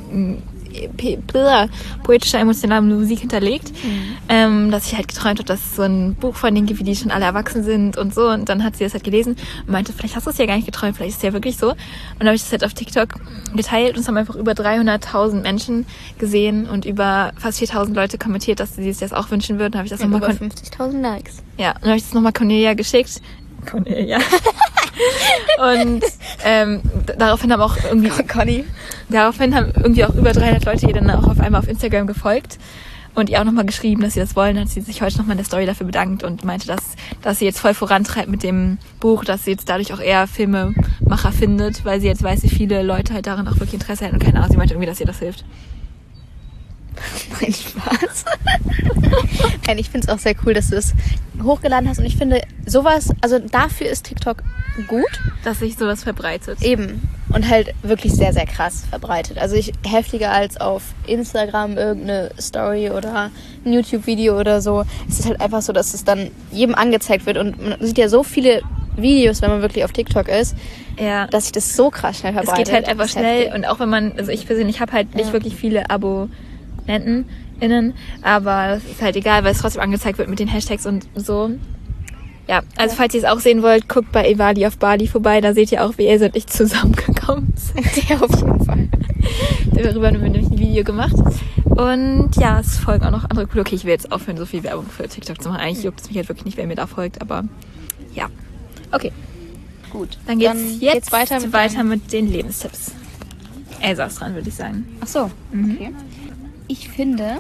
Speaker 2: poetischer, emotionaler Musik hinterlegt, mhm. ähm, dass ich halt geträumt habe, dass es so ein Buch von denen gibt, wie die schon alle erwachsen sind und so. Und dann hat sie das halt gelesen und meinte, vielleicht hast du es ja gar nicht geträumt, vielleicht ist es ja wirklich so. Und dann habe ich das halt auf TikTok geteilt und es haben einfach über dreihunderttausend Menschen gesehen und über fast viertausend Leute kommentiert, dass sie es jetzt auch wünschen würden. Habe ich das
Speaker 1: ja,
Speaker 2: nochmal
Speaker 1: über fünfzigtausend Likes.
Speaker 2: Ja, und dann habe ich das nochmal Cornelia geschickt. Cornelia. Und ähm, daraufhin haben auch irgendwie
Speaker 1: Conny.
Speaker 2: Daraufhin haben irgendwie auch über dreihundert Leute ihr dann auch auf einmal auf Instagram gefolgt und ihr auch nochmal geschrieben, dass sie das wollen. Hat sie sich heute nochmal in der Story dafür bedankt und meinte, dass, dass sie jetzt voll vorantreibt mit dem Buch, dass sie jetzt dadurch auch eher Filmemacher findet, weil sie jetzt weiß, wie viele Leute halt daran auch wirklich Interesse hätten und keine Ahnung, sie meinte irgendwie, dass ihr das hilft.
Speaker 1: Mein Spaß. Nein, ich finde es auch sehr cool, dass du es hochgeladen hast und ich finde sowas, also dafür ist TikTok gut.
Speaker 2: Dass sich sowas verbreitet.
Speaker 1: Eben. Und halt wirklich sehr, sehr krass verbreitet. Also ich heftiger als auf Instagram irgendeine Story oder ein YouTube-Video oder so. Es ist halt einfach so, dass es dann jedem angezeigt wird und man sieht ja so viele Videos, wenn man wirklich auf TikTok ist, ja. dass sich das so krass schnell verbreitet.
Speaker 2: Es geht halt einfach schnell heftig. Und auch wenn man, also ich persönlich habe halt nicht ja. wirklich viele Abo innen, aber es ist halt egal, weil es trotzdem angezeigt wird mit den Hashtags und so. Ja, also ja. falls ihr es auch sehen wollt, guckt bei Evali auf Bali vorbei, da seht ihr auch, wie Ilse und ich zusammengekommen sind.
Speaker 1: Ja, auf jeden Fall.
Speaker 2: Darüber haben wir nämlich ein Video gemacht. Und ja, es folgen auch noch andere coole. Okay, ich will jetzt aufhören, so viel Werbung für TikTok zu machen. Eigentlich juckt es mich halt wirklich nicht, wer mir da folgt, aber ja. Okay.
Speaker 1: Gut.
Speaker 2: Dann geht's
Speaker 1: Dann
Speaker 2: jetzt
Speaker 1: geht's weiter, mit,
Speaker 2: weiter mit den Lebenstipps. Elsa ist dran, würde ich sagen.
Speaker 1: Ach so,
Speaker 2: Mhm.
Speaker 1: okay. Ich finde,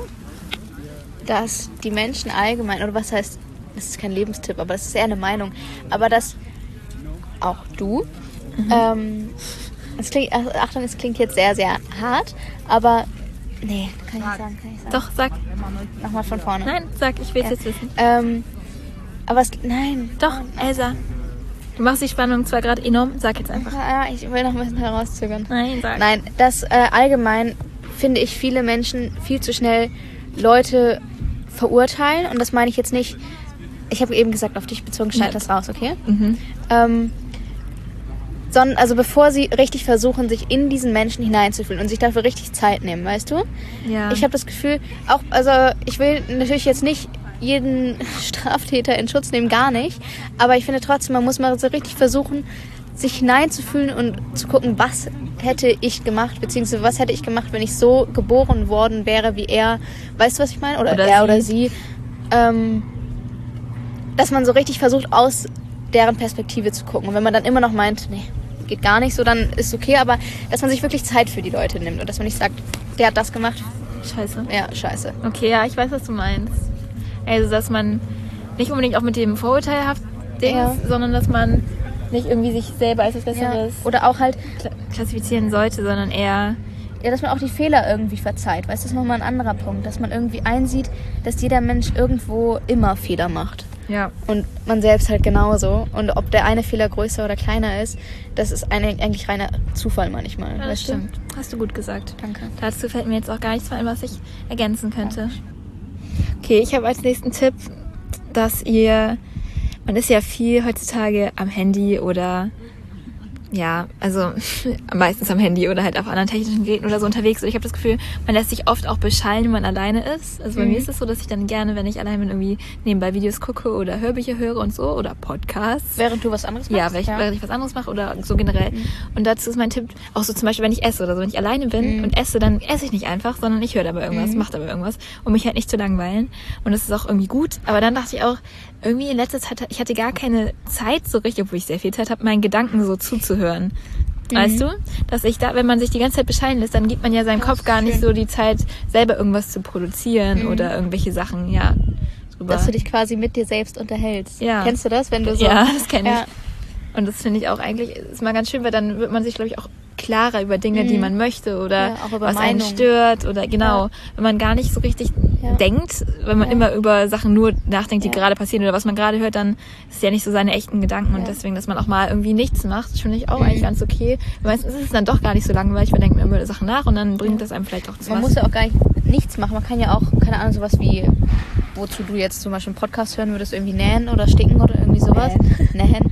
Speaker 1: dass die Menschen allgemein, oder was heißt, das ist kein Lebenstipp, aber das ist eher eine Meinung, aber dass auch du, mhm. ähm, es klingt, Achtung, es klingt jetzt sehr, sehr hart, aber nee, kann ich nicht sagen, kann ich sagen.
Speaker 2: Doch, sag.
Speaker 1: Nochmal von vorne.
Speaker 2: Nein, sag, ich will es
Speaker 1: ja.
Speaker 2: jetzt wissen.
Speaker 1: Ähm, aber es, nein.
Speaker 2: Doch, Elsa. Du machst die Spannung zwar gerade enorm, sag jetzt einfach.
Speaker 1: Ja, ich will noch ein bisschen herauszögern.
Speaker 2: Nein, sag.
Speaker 1: Nein, dass äh, allgemein finde ich viele Menschen viel zu schnell Leute verurteilen. Und das meine ich jetzt nicht, ich habe eben gesagt, auf dich bezogen, schneid das raus, okay?
Speaker 2: Mhm.
Speaker 1: Ähm, sondern, also bevor sie richtig versuchen, sich in diesen Menschen hineinzufühlen und sich dafür richtig Zeit nehmen, weißt du?
Speaker 2: Ja.
Speaker 1: Ich habe das Gefühl, auch, also ich will natürlich jetzt nicht jeden Straftäter in Schutz nehmen, gar nicht. Aber ich finde trotzdem, man muss mal so richtig versuchen, sich hineinzufühlen und zu gucken, was hätte ich gemacht, beziehungsweise was hätte ich gemacht, wenn ich so geboren worden wäre wie er. Weißt du, was ich meine? Oder,
Speaker 2: oder
Speaker 1: er
Speaker 2: sie.
Speaker 1: oder sie. Ähm, dass man so richtig versucht, aus deren Perspektive zu gucken. Und wenn man dann immer noch meint, nee, geht gar nicht so, dann ist okay. Aber dass man sich wirklich Zeit für die Leute nimmt und dass man nicht sagt, der hat das gemacht.
Speaker 2: Scheiße.
Speaker 1: Ja, scheiße.
Speaker 2: Okay, ja, ich weiß, was du meinst. Also, dass man nicht unbedingt auch mit dem Vorurteilhaft Ding,
Speaker 1: Ja.
Speaker 2: sondern dass man nicht irgendwie sich selber als was Besseres
Speaker 1: Ja. Oder auch halt,
Speaker 2: klassifizieren sollte, sondern eher...
Speaker 1: ja, dass man auch die Fehler irgendwie verzeiht. Weißt du, das ist nochmal ein anderer Punkt. Dass man irgendwie einsieht, dass jeder Mensch irgendwo immer Fehler macht.
Speaker 2: Ja.
Speaker 1: Und man selbst halt genauso. Und ob der eine Fehler größer oder kleiner ist, das ist eine, eigentlich reiner Zufall manchmal.
Speaker 2: Ja, das
Speaker 1: weißt
Speaker 2: stimmt. Du? Hast du gut gesagt.
Speaker 1: Danke.
Speaker 2: Dazu fällt mir jetzt auch gar nichts ein, was ich ergänzen könnte. Okay, ich habe als nächsten Tipp, dass ihr... Man ist ja viel heutzutage am Handy oder... Ja, also meistens am Handy oder halt auf anderen technischen Geräten oder so unterwegs. Und ich habe das Gefühl, man lässt sich oft auch beschallen, wenn man alleine ist. Also bei
Speaker 1: Mhm.
Speaker 2: mir ist es so, dass ich dann gerne, wenn ich allein bin, irgendwie nebenbei Videos gucke oder Hörbücher höre und so oder Podcasts.
Speaker 1: Während du was anderes machst?
Speaker 2: Ja, während ich, während ich was anderes mache oder so generell. Mhm. Und dazu ist mein Tipp, auch so zum Beispiel, wenn ich esse oder so, wenn ich alleine bin mhm. und esse, dann esse ich nicht einfach, sondern ich höre dabei irgendwas, mhm. mache dabei irgendwas, um mich halt nicht zu langweilen. Und das ist auch irgendwie gut. Aber dann dachte ich auch, irgendwie in letzter Zeit, ich hatte gar keine Zeit so richtig, obwohl ich sehr viel Zeit habe, meinen Gedanken so zuzuhören. Mhm. Weißt du? Dass ich da, wenn man sich die ganze Zeit beschallen lässt, dann gibt man ja seinem das Kopf gar nicht so die Zeit, selber irgendwas zu produzieren mhm. oder irgendwelche Sachen, ja. Drüber.
Speaker 1: Dass du dich quasi mit dir selbst unterhältst.
Speaker 2: Ja.
Speaker 1: Kennst du das, wenn du so...
Speaker 2: Ja, das kenne ich.
Speaker 1: Ja.
Speaker 2: Und das finde ich auch eigentlich, ist mal ganz schön, weil dann wird man sich, glaube ich, auch klarer über Dinge, mhm. die man möchte oder
Speaker 1: ja, auch über
Speaker 2: was
Speaker 1: Meinung.
Speaker 2: einen stört oder genau,
Speaker 1: ja.
Speaker 2: wenn man gar nicht so richtig
Speaker 1: ja.
Speaker 2: denkt, wenn man
Speaker 1: ja.
Speaker 2: immer über Sachen nur nachdenkt, die
Speaker 1: ja.
Speaker 2: gerade passieren oder was man gerade hört, dann ist es ja nicht so seine echten Gedanken ja. und deswegen, dass man auch mal irgendwie nichts macht, das finde ich auch mhm. eigentlich ganz okay. Meistens ist es dann doch gar nicht so langweilig, man denkt immer über Sachen nach und dann bringt das einem vielleicht auch zu
Speaker 1: Man
Speaker 2: was.
Speaker 1: muss ja auch gar nicht nichts machen, man kann ja auch, keine Ahnung, sowas wie, wozu du jetzt zum Beispiel einen Podcast hören würdest, irgendwie nähen oder sticken oder irgendwie sowas. Nähen.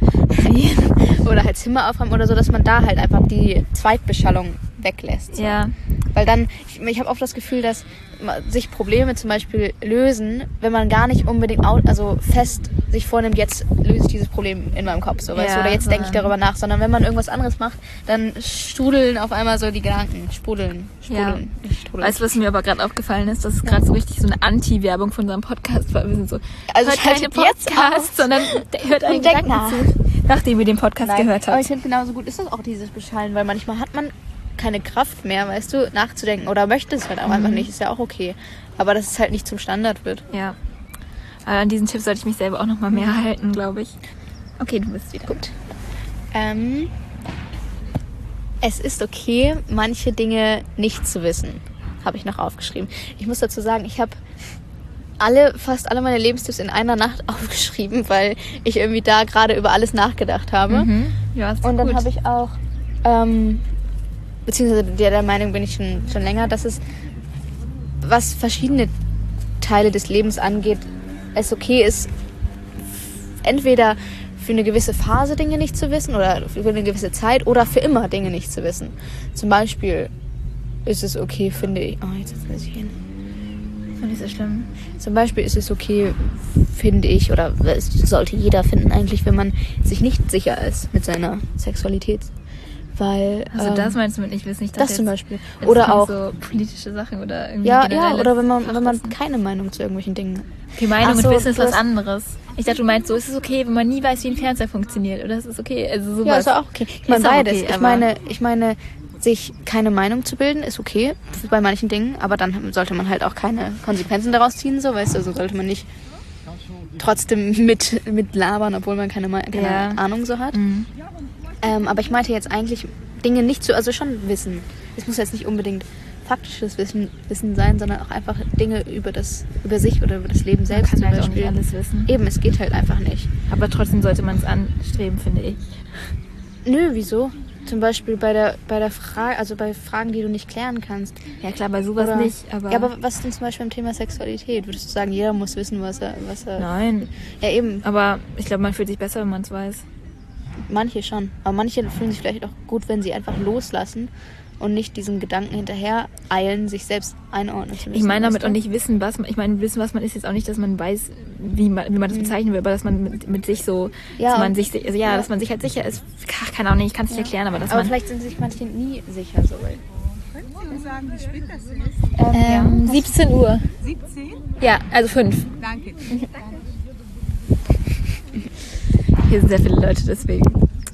Speaker 1: Nähen. Oder halt Zimmer aufräumen oder so, dass man da halt einfach die Zweitbeschallung weglässt. So.
Speaker 2: Ja.
Speaker 1: Weil dann, ich, ich habe oft das Gefühl, dass sich Probleme zum Beispiel lösen, wenn man gar nicht unbedingt out, also fest sich vornimmt, jetzt löse ich dieses Problem in meinem Kopf, so, weißt
Speaker 2: ja,
Speaker 1: du, oder jetzt
Speaker 2: so
Speaker 1: denke ich darüber nach, sondern wenn man irgendwas anderes macht, dann strudeln auf einmal so die Gedanken, sprudeln, sprudeln,
Speaker 2: ja.
Speaker 1: nicht strudeln.
Speaker 2: Weißt du, was mir aber gerade aufgefallen ist, dass es gerade so richtig so eine Anti-Werbung von unserem Podcast war. Wir sind so,
Speaker 1: also
Speaker 2: hört keine Podcasts, sondern hört einen Gedanken
Speaker 1: nach.
Speaker 2: zu, nachdem ihr den Podcast
Speaker 1: Nein,
Speaker 2: gehört habt.
Speaker 1: aber ich finde genauso gut ist das auch dieses Beschallen, weil manchmal hat man keine Kraft mehr, weißt du, nachzudenken oder möchte es halt auch mhm. einfach nicht, ist ja auch okay. Aber dass es halt nicht zum Standard wird.
Speaker 2: Ja. Aber an diesen Tipp sollte ich mich selber auch nochmal mehr halten, glaube ich. Okay, du bist wieder.
Speaker 1: Gut. Ähm, es ist okay, manche Dinge nicht zu wissen, habe ich noch aufgeschrieben. Ich muss dazu sagen, ich habe alle, fast alle meine Lebenstipps in einer Nacht aufgeschrieben, weil ich irgendwie da gerade über alles nachgedacht habe.
Speaker 2: Mhm. Ja, ist
Speaker 1: Und dann
Speaker 2: gut.
Speaker 1: habe ich auch, ähm, beziehungsweise der, der Meinung bin ich schon, schon länger, dass es, was verschiedene Teile des Lebens angeht, es okay ist, entweder für eine gewisse Phase Dinge nicht zu wissen oder für eine gewisse Zeit oder für immer Dinge nicht zu wissen. Zum Beispiel ist es okay, finde ich... Oh, jetzt ist ich hin.
Speaker 2: Das ist nicht so schlimm.
Speaker 1: Zum Beispiel ist es okay, finde ich, oder es sollte jeder finden eigentlich, wenn man sich nicht sicher ist mit seiner Sexualität. Weil,
Speaker 2: also
Speaker 1: ähm,
Speaker 2: das meinst du mit nicht wissen? Ich
Speaker 1: das zum Beispiel.
Speaker 2: Jetzt
Speaker 1: Oder auch
Speaker 2: so politische Sachen oder irgendwie
Speaker 1: ja, ja, oder wenn man,
Speaker 2: Fachwissen.
Speaker 1: wenn man keine Meinung zu irgendwelchen Dingen hat.
Speaker 2: Okay, Meinung
Speaker 1: Ach so,
Speaker 2: und Wissen ist
Speaker 1: du
Speaker 2: was
Speaker 1: hast-
Speaker 2: anderes. Ich dachte, du meinst so, ist es okay, wenn man nie weiß, wie ein Fernseher funktioniert? Oder ist es okay? Also sowas.
Speaker 1: Ja, ist auch okay. Ich meine
Speaker 2: Ist auch
Speaker 1: beides.
Speaker 2: okay,
Speaker 1: ich
Speaker 2: aber-
Speaker 1: meine, ich meine, sich keine Meinung zu bilden, ist okay bei manchen Dingen, aber dann sollte man halt auch keine Konsequenzen daraus ziehen, so, weißt du, also sollte man nicht trotzdem mit, mit labern, obwohl man keine, keine
Speaker 2: Ja.
Speaker 1: Ahnung so hat.
Speaker 2: Mhm.
Speaker 1: Ähm, aber ich meinte jetzt eigentlich Dinge nicht zu, also schon Wissen. Es muss jetzt nicht unbedingt faktisches Wissen, Wissen sein, sondern auch einfach Dinge über das, über sich oder über das Leben
Speaker 2: Man
Speaker 1: selbst
Speaker 2: kann
Speaker 1: zum
Speaker 2: halt auch
Speaker 1: Beispiel.
Speaker 2: nicht alles wissen.
Speaker 1: Eben, es geht halt einfach nicht.
Speaker 2: Aber trotzdem sollte man es anstreben, finde ich.
Speaker 1: Nö, wieso? Zum Beispiel bei der, bei der Frage, also bei Fragen, die du nicht klären kannst.
Speaker 2: Ja klar, bei sowas
Speaker 1: Oder-
Speaker 2: nicht, aber...
Speaker 1: Ja, aber was denn zum Beispiel im Thema Sexualität? Würdest du sagen, jeder muss wissen, was er, was er...
Speaker 2: Nein,
Speaker 1: Ja, eben,
Speaker 2: aber ich glaube, man fühlt sich besser, wenn man es weiß.
Speaker 1: manche schon. Aber manche fühlen sich vielleicht auch gut, wenn sie einfach loslassen und nicht diesen Gedanken hinterher eilen, sich selbst einordnen zu müssen.
Speaker 2: Ich meine damit
Speaker 1: weißt
Speaker 2: auch
Speaker 1: du?
Speaker 2: nicht wissen, was man... Ich meine, wissen, was man ist, jetzt auch nicht, dass man weiß, wie man, wie man das bezeichnen will, aber dass man mit, mit sich so...
Speaker 1: Ja,
Speaker 2: dass man
Speaker 1: und-
Speaker 2: sich... Also ja,
Speaker 1: ja.
Speaker 2: dass man sich halt sicher ist. Ach, keine Ahnung, ich kann es nicht erklären, aber dass
Speaker 1: Aber
Speaker 2: man...
Speaker 1: vielleicht sind sich manche nie sicher so. Weil
Speaker 3: Können Sie uns sagen, wie spät das ist?
Speaker 2: Ähm, siebzehn Uhr.
Speaker 3: siebzehn?
Speaker 2: Ja, also fünf.
Speaker 3: Danke.
Speaker 2: Hier sind sehr viele Leute, deswegen.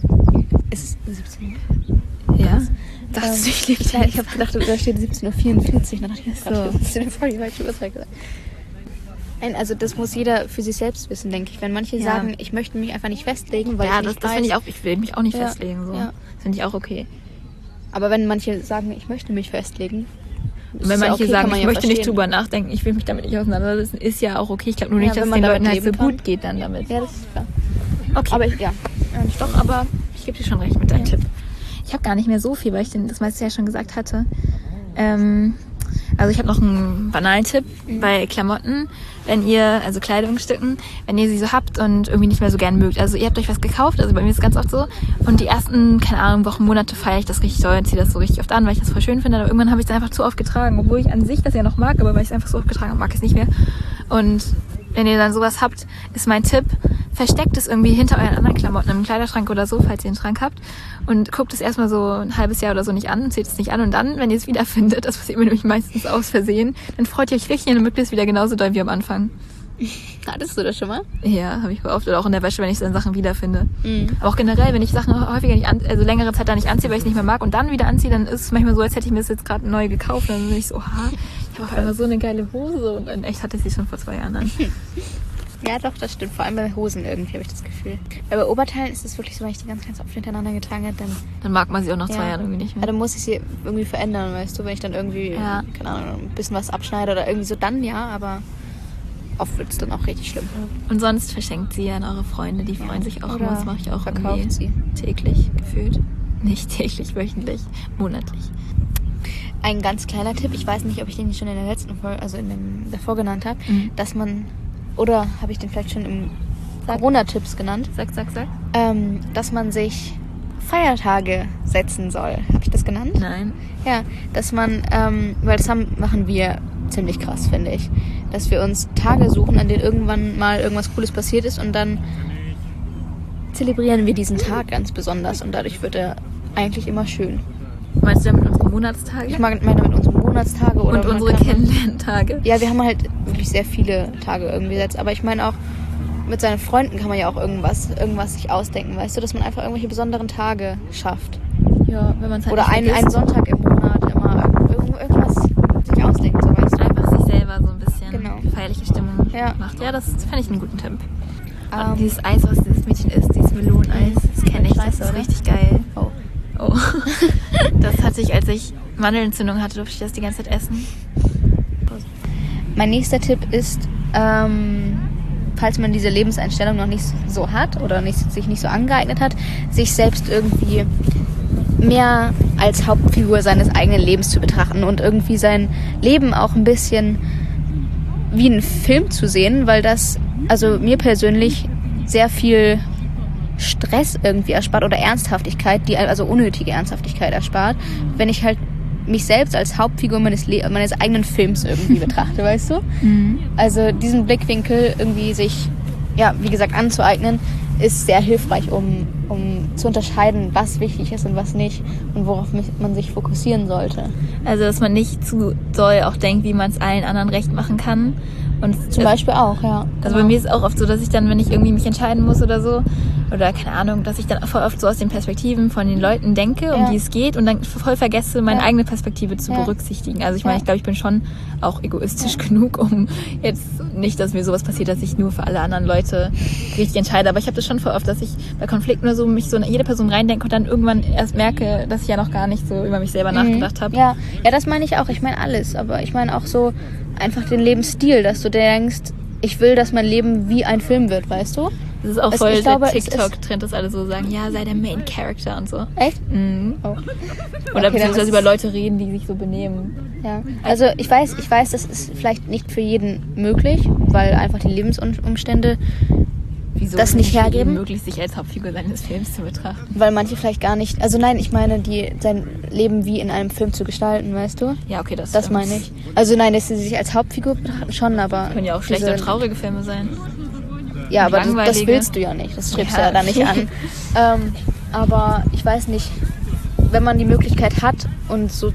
Speaker 1: ist siebzehn Uhr.
Speaker 2: Ja? Dachtest du, ich lebe
Speaker 1: Ja, ich habe gedacht, da steht siebzehn Uhr vierundvierzig. Dann dachte ich,
Speaker 2: So.
Speaker 1: so. Das ist voll die falsche Uhrzeit gesagt. Nein, also das muss jeder für sich selbst wissen, denke ich. Wenn manche
Speaker 2: Ja.
Speaker 1: sagen, ich möchte mich einfach nicht festlegen, weil
Speaker 2: Ja,
Speaker 1: ich
Speaker 2: das,
Speaker 1: nicht
Speaker 2: das
Speaker 1: weiß.
Speaker 2: finde ich auch... Ich will mich auch nicht
Speaker 1: Ja,
Speaker 2: festlegen, so.
Speaker 1: ja.
Speaker 2: Das finde ich auch okay.
Speaker 1: Aber wenn manche sagen, ich möchte mich festlegen,
Speaker 2: Und
Speaker 1: ist
Speaker 2: wenn
Speaker 1: ja
Speaker 2: manche
Speaker 1: okay,
Speaker 2: sagen,
Speaker 1: kann man
Speaker 2: ich
Speaker 1: ja
Speaker 2: möchte nicht
Speaker 1: verstehen.
Speaker 2: drüber nachdenken, ich will mich damit nicht auseinandersetzen, ist ja auch okay. Ich glaube nur
Speaker 1: Ja,
Speaker 2: nicht, dass
Speaker 1: wenn
Speaker 2: es
Speaker 1: man
Speaker 2: den
Speaker 1: damit
Speaker 2: Leuten halt so
Speaker 1: leben kann.
Speaker 2: gut geht dann damit.
Speaker 1: Ja, das ist klar.
Speaker 2: Okay.
Speaker 1: Aber ich, ja. ja nicht
Speaker 2: Doch, aber ich gebe dir schon recht mit deinem Tipp. Ich habe gar nicht mehr so viel, weil ich den, das meiste ja schon gesagt hatte. Ähm, also ich habe noch einen banalen Tipp bei Klamotten, wenn ihr, also Kleidungsstücken, wenn ihr sie so habt und irgendwie nicht mehr so gern mögt. Also ihr habt euch was gekauft, also bei mir ist es ganz oft so, und die ersten, keine Ahnung, Wochen, Monate feiere ich das richtig doll und ziehe das so richtig oft an, weil ich das voll schön finde, aber irgendwann habe ich es einfach zu oft getragen, obwohl ich an sich das ja noch mag, aber weil ich es einfach so oft getragen habe, mag ich es nicht mehr. Und wenn ihr dann sowas habt, ist mein Tipp, versteckt es irgendwie hinter euren anderen Klamotten im Kleiderschrank oder so, falls ihr einen Schrank habt, und guckt es erstmal so ein halbes Jahr oder so nicht an, zieht es nicht an, und dann, wenn ihr es wiederfindet, das passiert mir nämlich meistens aus Versehen, dann freut ihr euch richtig und mögt es wieder genauso doll wie am Anfang.
Speaker 1: Hattest du das schon mal?
Speaker 2: Ja, habe ich voll oft, oder auch in der Wäsche, wenn ich dann Sachen wiederfinde.
Speaker 1: Mhm.
Speaker 2: Aber auch generell, wenn ich Sachen häufiger nicht an, also längere Zeit da nicht anziehe, weil ich es nicht mehr mag und dann wieder anziehe, dann ist es manchmal so, als hätte ich mir das jetzt gerade neu gekauft, und dann bin ich so, ha, ich habe einfach so eine geile Hose, und in echt hatte ich sie schon vor zwei Jahren an.
Speaker 1: Ja, doch, das stimmt. Vor allem bei Hosen irgendwie habe ich das Gefühl. Weil bei Oberteilen ist es wirklich so, wenn ich die ganz, ganz oft hintereinander getragen habe, dann,
Speaker 2: Dann mag man sie auch nach zwei
Speaker 1: Ja.
Speaker 2: Jahren irgendwie nicht
Speaker 1: ja,
Speaker 2: mehr.
Speaker 1: dann muss ich sie irgendwie verändern, weißt du, wenn ich dann irgendwie,
Speaker 2: Ja.
Speaker 1: keine Ahnung, ein bisschen was abschneide oder irgendwie so, dann ja, aber oft wird es dann auch richtig schlimm.
Speaker 2: Und sonst verschenkt sie ja an eure Freunde, die freuen sich auch
Speaker 1: Oder
Speaker 2: immer, das mache ich auch
Speaker 1: verkauft
Speaker 2: irgendwie
Speaker 1: sie.
Speaker 2: täglich gefühlt. Nicht täglich, wöchentlich, monatlich.
Speaker 1: Ein ganz kleiner Tipp, ich weiß nicht, ob ich den schon in der letzten Folge, also in dem davor genannt habe,
Speaker 2: Mhm.
Speaker 1: dass man, oder habe ich den vielleicht schon im Corona-Tipps genannt,
Speaker 2: Sag, sag, sag.
Speaker 1: ähm, dass man sich Feiertage setzen soll. Habe ich das genannt?
Speaker 2: Nein.
Speaker 1: Ja, dass man, ähm, weil das haben, machen wir ziemlich krass, finde ich, dass wir uns Tage suchen, an denen irgendwann mal irgendwas Cooles passiert ist, und dann zelebrieren wir diesen Tag ganz besonders, und dadurch wird er eigentlich immer schön.
Speaker 2: Meinst du damit unsere Monatstage?
Speaker 1: Ich mag- meine mit unseren Monatstage oder
Speaker 2: und
Speaker 1: man
Speaker 2: unsere
Speaker 1: kann-
Speaker 2: Kennenlerntage.
Speaker 1: Ja, wir haben halt wirklich sehr viele Tage irgendwie gesetzt, aber ich meine auch, mit seinen Freunden kann man ja auch irgendwas, irgendwas sich ausdenken, weißt du, dass man einfach irgendwelche besonderen Tage schafft.
Speaker 2: Ja, wenn man es halt
Speaker 1: Oder
Speaker 2: nicht
Speaker 1: einen,
Speaker 2: vergisst.
Speaker 1: einen Sonntag im Monat immer irgend, irgendwas sich ausdenkt, so weißt du.
Speaker 2: Einfach sich selber so ein bisschen
Speaker 1: Genau.
Speaker 2: feierliche Stimmung
Speaker 1: Ja.
Speaker 2: macht. Ja, das fand ich einen guten Tipp.
Speaker 1: Ähm,
Speaker 2: Und dieses Eis, was dieses Mädchen isst, dieses Meloneneis, das kenne ich, das
Speaker 1: Scheiße,
Speaker 2: ist
Speaker 1: oder?
Speaker 2: richtig geil.
Speaker 1: Oh.
Speaker 2: Oh. Das hatte ich, als ich Mandelentzündung hatte, durfte ich das die ganze Zeit essen.
Speaker 1: Mein nächster Tipp ist, ähm, falls man diese Lebenseinstellung noch nicht so hat oder nicht, sich nicht so angeeignet hat, sich selbst irgendwie mehr als Hauptfigur seines eigenen Lebens zu betrachten und irgendwie sein Leben auch ein bisschen wie einen Film zu sehen, weil das, also mir persönlich, sehr viel Stress irgendwie erspart oder Ernsthaftigkeit, die also unnötige Ernsthaftigkeit erspart, wenn ich halt mich selbst als Hauptfigur meines, Le- meines eigenen Films irgendwie betrachte, weißt du? Also diesen Blickwinkel irgendwie sich, ja, wie gesagt, anzueignen, ist sehr hilfreich, um, um zu unterscheiden, was wichtig ist und was nicht und worauf mich- man sich fokussieren sollte.
Speaker 2: Also, dass man nicht zu doll auch denkt, wie man es allen anderen recht machen kann. Und
Speaker 1: Zum Beispiel auch, ja.
Speaker 2: Also bei mir ist es auch oft so, dass ich dann, wenn ich irgendwie mich entscheiden muss oder so, oder keine Ahnung, dass ich dann voll oft so aus den Perspektiven von den Leuten denke, um
Speaker 1: Ja.
Speaker 2: die es geht und dann voll vergesse, meine
Speaker 1: Ja.
Speaker 2: eigene Perspektive zu
Speaker 1: Ja.
Speaker 2: berücksichtigen. Also ich meine,
Speaker 1: Ja.
Speaker 2: ich glaube, ich bin schon auch egoistisch genug, um jetzt nicht, dass mir sowas passiert, dass ich nur für alle anderen Leute richtig entscheide. Aber ich habe das schon voll oft, dass ich bei Konflikten oder so mich so in jede Person reindenke und dann irgendwann erst merke, dass ich ja noch gar nicht so über mich selber nachgedacht habe.
Speaker 1: Ja, ja, das meine ich auch. Ich meine alles, aber ich meine auch so einfach den Lebensstil, dass du denkst, ich will, dass mein Leben wie ein Film wird, weißt du?
Speaker 2: Das ist auch
Speaker 1: Es-
Speaker 2: voll
Speaker 1: ich
Speaker 2: der
Speaker 1: glaube, es ist-
Speaker 2: TikTok-Trend, dass alle so sagen, ja, sei der Main Character und so.
Speaker 1: Echt?
Speaker 2: Mhm.
Speaker 1: Oh.
Speaker 2: Oder
Speaker 1: Okay, dann
Speaker 2: beziehungsweise
Speaker 1: ist-
Speaker 2: über Leute reden, die sich so benehmen.
Speaker 1: Ja, also ich weiß, ich weiß, das ist vielleicht nicht für jeden möglich, weil einfach die Lebensumstände,
Speaker 2: Wieso
Speaker 1: Das
Speaker 2: ist es
Speaker 1: nicht
Speaker 2: für ihn
Speaker 1: hergeben?
Speaker 2: möglich, sich als Hauptfigur seines Films zu betrachten?
Speaker 1: weil manche vielleicht gar nicht, also nein, ich meine, die sein Leben wie in einem Film zu gestalten, weißt du?
Speaker 2: Ja, okay, das
Speaker 1: Das
Speaker 2: stimmt.
Speaker 1: meine ich. Also nein, dass sie sich als Hauptfigur betrachten schon, aber
Speaker 2: Können ja auch schlechte
Speaker 1: diese-
Speaker 2: und traurige Filme sein.
Speaker 1: Ja, aber das, das
Speaker 2: langweilige.
Speaker 1: willst du ja nicht. Das strebst du
Speaker 2: Ja.
Speaker 1: ja da nicht an. ähm, aber ich weiß nicht, wenn man die Möglichkeit hat und so,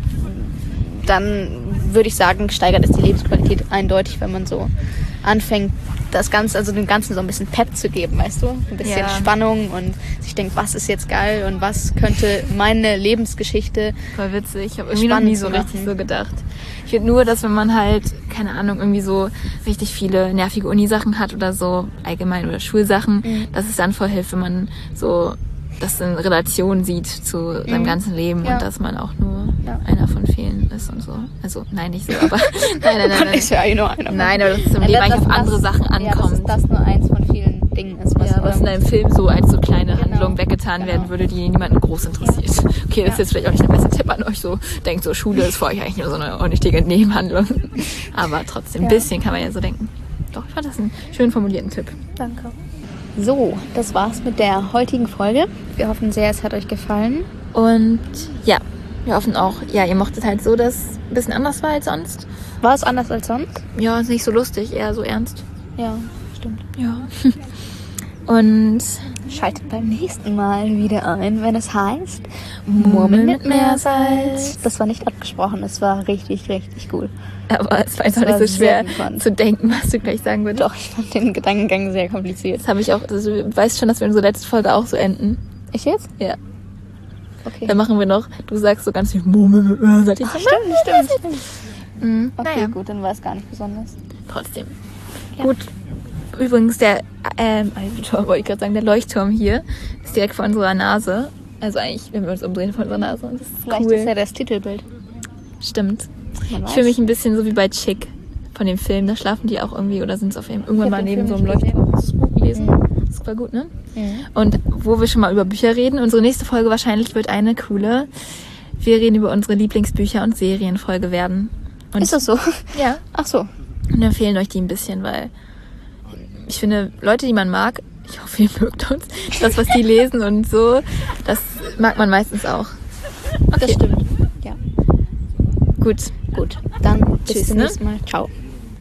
Speaker 1: dann würde ich sagen, steigert es die Lebensqualität eindeutig, wenn man so anfängt, das Ganze, also dem Ganzen so ein bisschen Pep zu geben, weißt du? Ein bisschen
Speaker 2: Ja.
Speaker 1: Spannung und sich denkt, was ist jetzt geil und was könnte meine Lebensgeschichte.
Speaker 2: Voll witzig. Ich habe irgendwie noch
Speaker 1: Spannend
Speaker 2: nie so
Speaker 1: zu
Speaker 2: richtig
Speaker 1: machen.
Speaker 2: so gedacht. Ich finde nur, dass wenn man halt, keine Ahnung, irgendwie so richtig viele nervige Uni-Sachen hat oder so, allgemein oder Schulsachen,
Speaker 1: Mhm.
Speaker 2: dass es dann voll hilft, wenn man so das in Relation sieht zu seinem
Speaker 1: Mhm.
Speaker 2: ganzen Leben
Speaker 1: Ja.
Speaker 2: und dass man auch nur
Speaker 1: Ja.
Speaker 2: einer von vielen ist und so. Also, nein, nicht so, aber nein, nein, nein, nein.
Speaker 1: Ist ja eh nur einer.
Speaker 2: Nein, aber dass es im
Speaker 1: Ja,
Speaker 2: Leben
Speaker 1: das-
Speaker 2: eigentlich auf
Speaker 1: das-
Speaker 2: andere Sachen
Speaker 1: Ja, dass
Speaker 2: ankommt.
Speaker 1: es das nur eins von vielen Dingen ist, was,
Speaker 2: Ja, was in
Speaker 1: ähm,
Speaker 2: einem Film so als so kleine
Speaker 1: Genau.
Speaker 2: Handlung weggetan
Speaker 1: Genau.
Speaker 2: werden würde, die niemanden groß interessiert. Okay, das ist
Speaker 1: Ja.
Speaker 2: jetzt vielleicht auch nicht der beste Tipp an euch, so denkt so, Schule ist für euch eigentlich nur so eine unnötige Nebenhandlung. Aber trotzdem, ein
Speaker 1: Ja.
Speaker 2: bisschen kann man ja so denken. Doch, ich fand das einen schön formulierten Tipp.
Speaker 1: Danke. So, das war's mit der heutigen Folge. Wir hoffen sehr, es hat euch gefallen.
Speaker 2: Und ja, wir hoffen auch, ja, ihr mochtet halt so, dass es ein bisschen anders war als sonst.
Speaker 1: War es anders als sonst?
Speaker 2: Ja, ist nicht so lustig, eher so ernst.
Speaker 1: Ja, stimmt.
Speaker 2: Ja. Und
Speaker 1: Schaltet beim nächsten Mal wieder ein, wenn es heißt Murmeln mit Meersalz. Das war nicht abgesprochen, es war richtig, richtig cool.
Speaker 2: aber es war jetzt
Speaker 1: Das
Speaker 2: auch nicht
Speaker 1: war
Speaker 2: so schwer
Speaker 1: sehr gespannt.
Speaker 2: zu denken, was du gleich sagen würdest.
Speaker 1: Doch, ich fand den Gedankengang sehr kompliziert.
Speaker 2: Das habe ich auch, also, du weißt schon, dass wir in unserer letzten Folge auch so enden.
Speaker 1: Ich jetzt?
Speaker 2: Ja.
Speaker 1: Okay.
Speaker 2: Dann machen wir noch, du sagst so ganz viel Murmel mit Meersalz. Ich so,
Speaker 1: Stimmt, stimmt, stimmt.
Speaker 2: Mhm.
Speaker 1: Okay,
Speaker 2: Naja,
Speaker 1: gut, dann war es gar nicht besonders.
Speaker 2: trotzdem. Gut. Übrigens, der, ähm, Eiffelturm, wollte ich gerade sagen, der Leuchtturm hier ist direkt vor unserer Nase. Also eigentlich, wenn wir uns umdrehen, vor unserer Nase. Und das ist
Speaker 1: Vielleicht
Speaker 2: cool.
Speaker 1: ist ja das Titelbild.
Speaker 2: Stimmt.
Speaker 1: Man
Speaker 2: Ich
Speaker 1: weiß.
Speaker 2: fühle mich ein bisschen so wie bei Chick von dem Film. Da schlafen die auch irgendwie oder sind es auf irgendwann
Speaker 1: hab
Speaker 2: mal
Speaker 1: den
Speaker 2: neben
Speaker 1: Film
Speaker 2: so einem
Speaker 1: nicht
Speaker 2: Leuchtturm. Hast du das Buch gelesen? Das war gut, ne?
Speaker 1: Mhm.
Speaker 2: Und wo wir schon mal über Bücher reden, unsere nächste Folge wahrscheinlich wird eine coole. Wir reden über unsere Lieblingsbücher und Serienfolge werden. Und
Speaker 1: Ist das so?
Speaker 2: ja.
Speaker 1: Ach so.
Speaker 2: Und empfehlen euch die ein bisschen, weil ich finde, Leute, die man mag, ich hoffe, ihr mögt uns, das, was die lesen und so, das mag man meistens auch.
Speaker 1: Das stimmt. Ja.
Speaker 2: Gut.
Speaker 1: Gut. Dann bis
Speaker 2: Tschüss,
Speaker 1: zum
Speaker 2: ne?
Speaker 1: nächsten Mal. Ciao.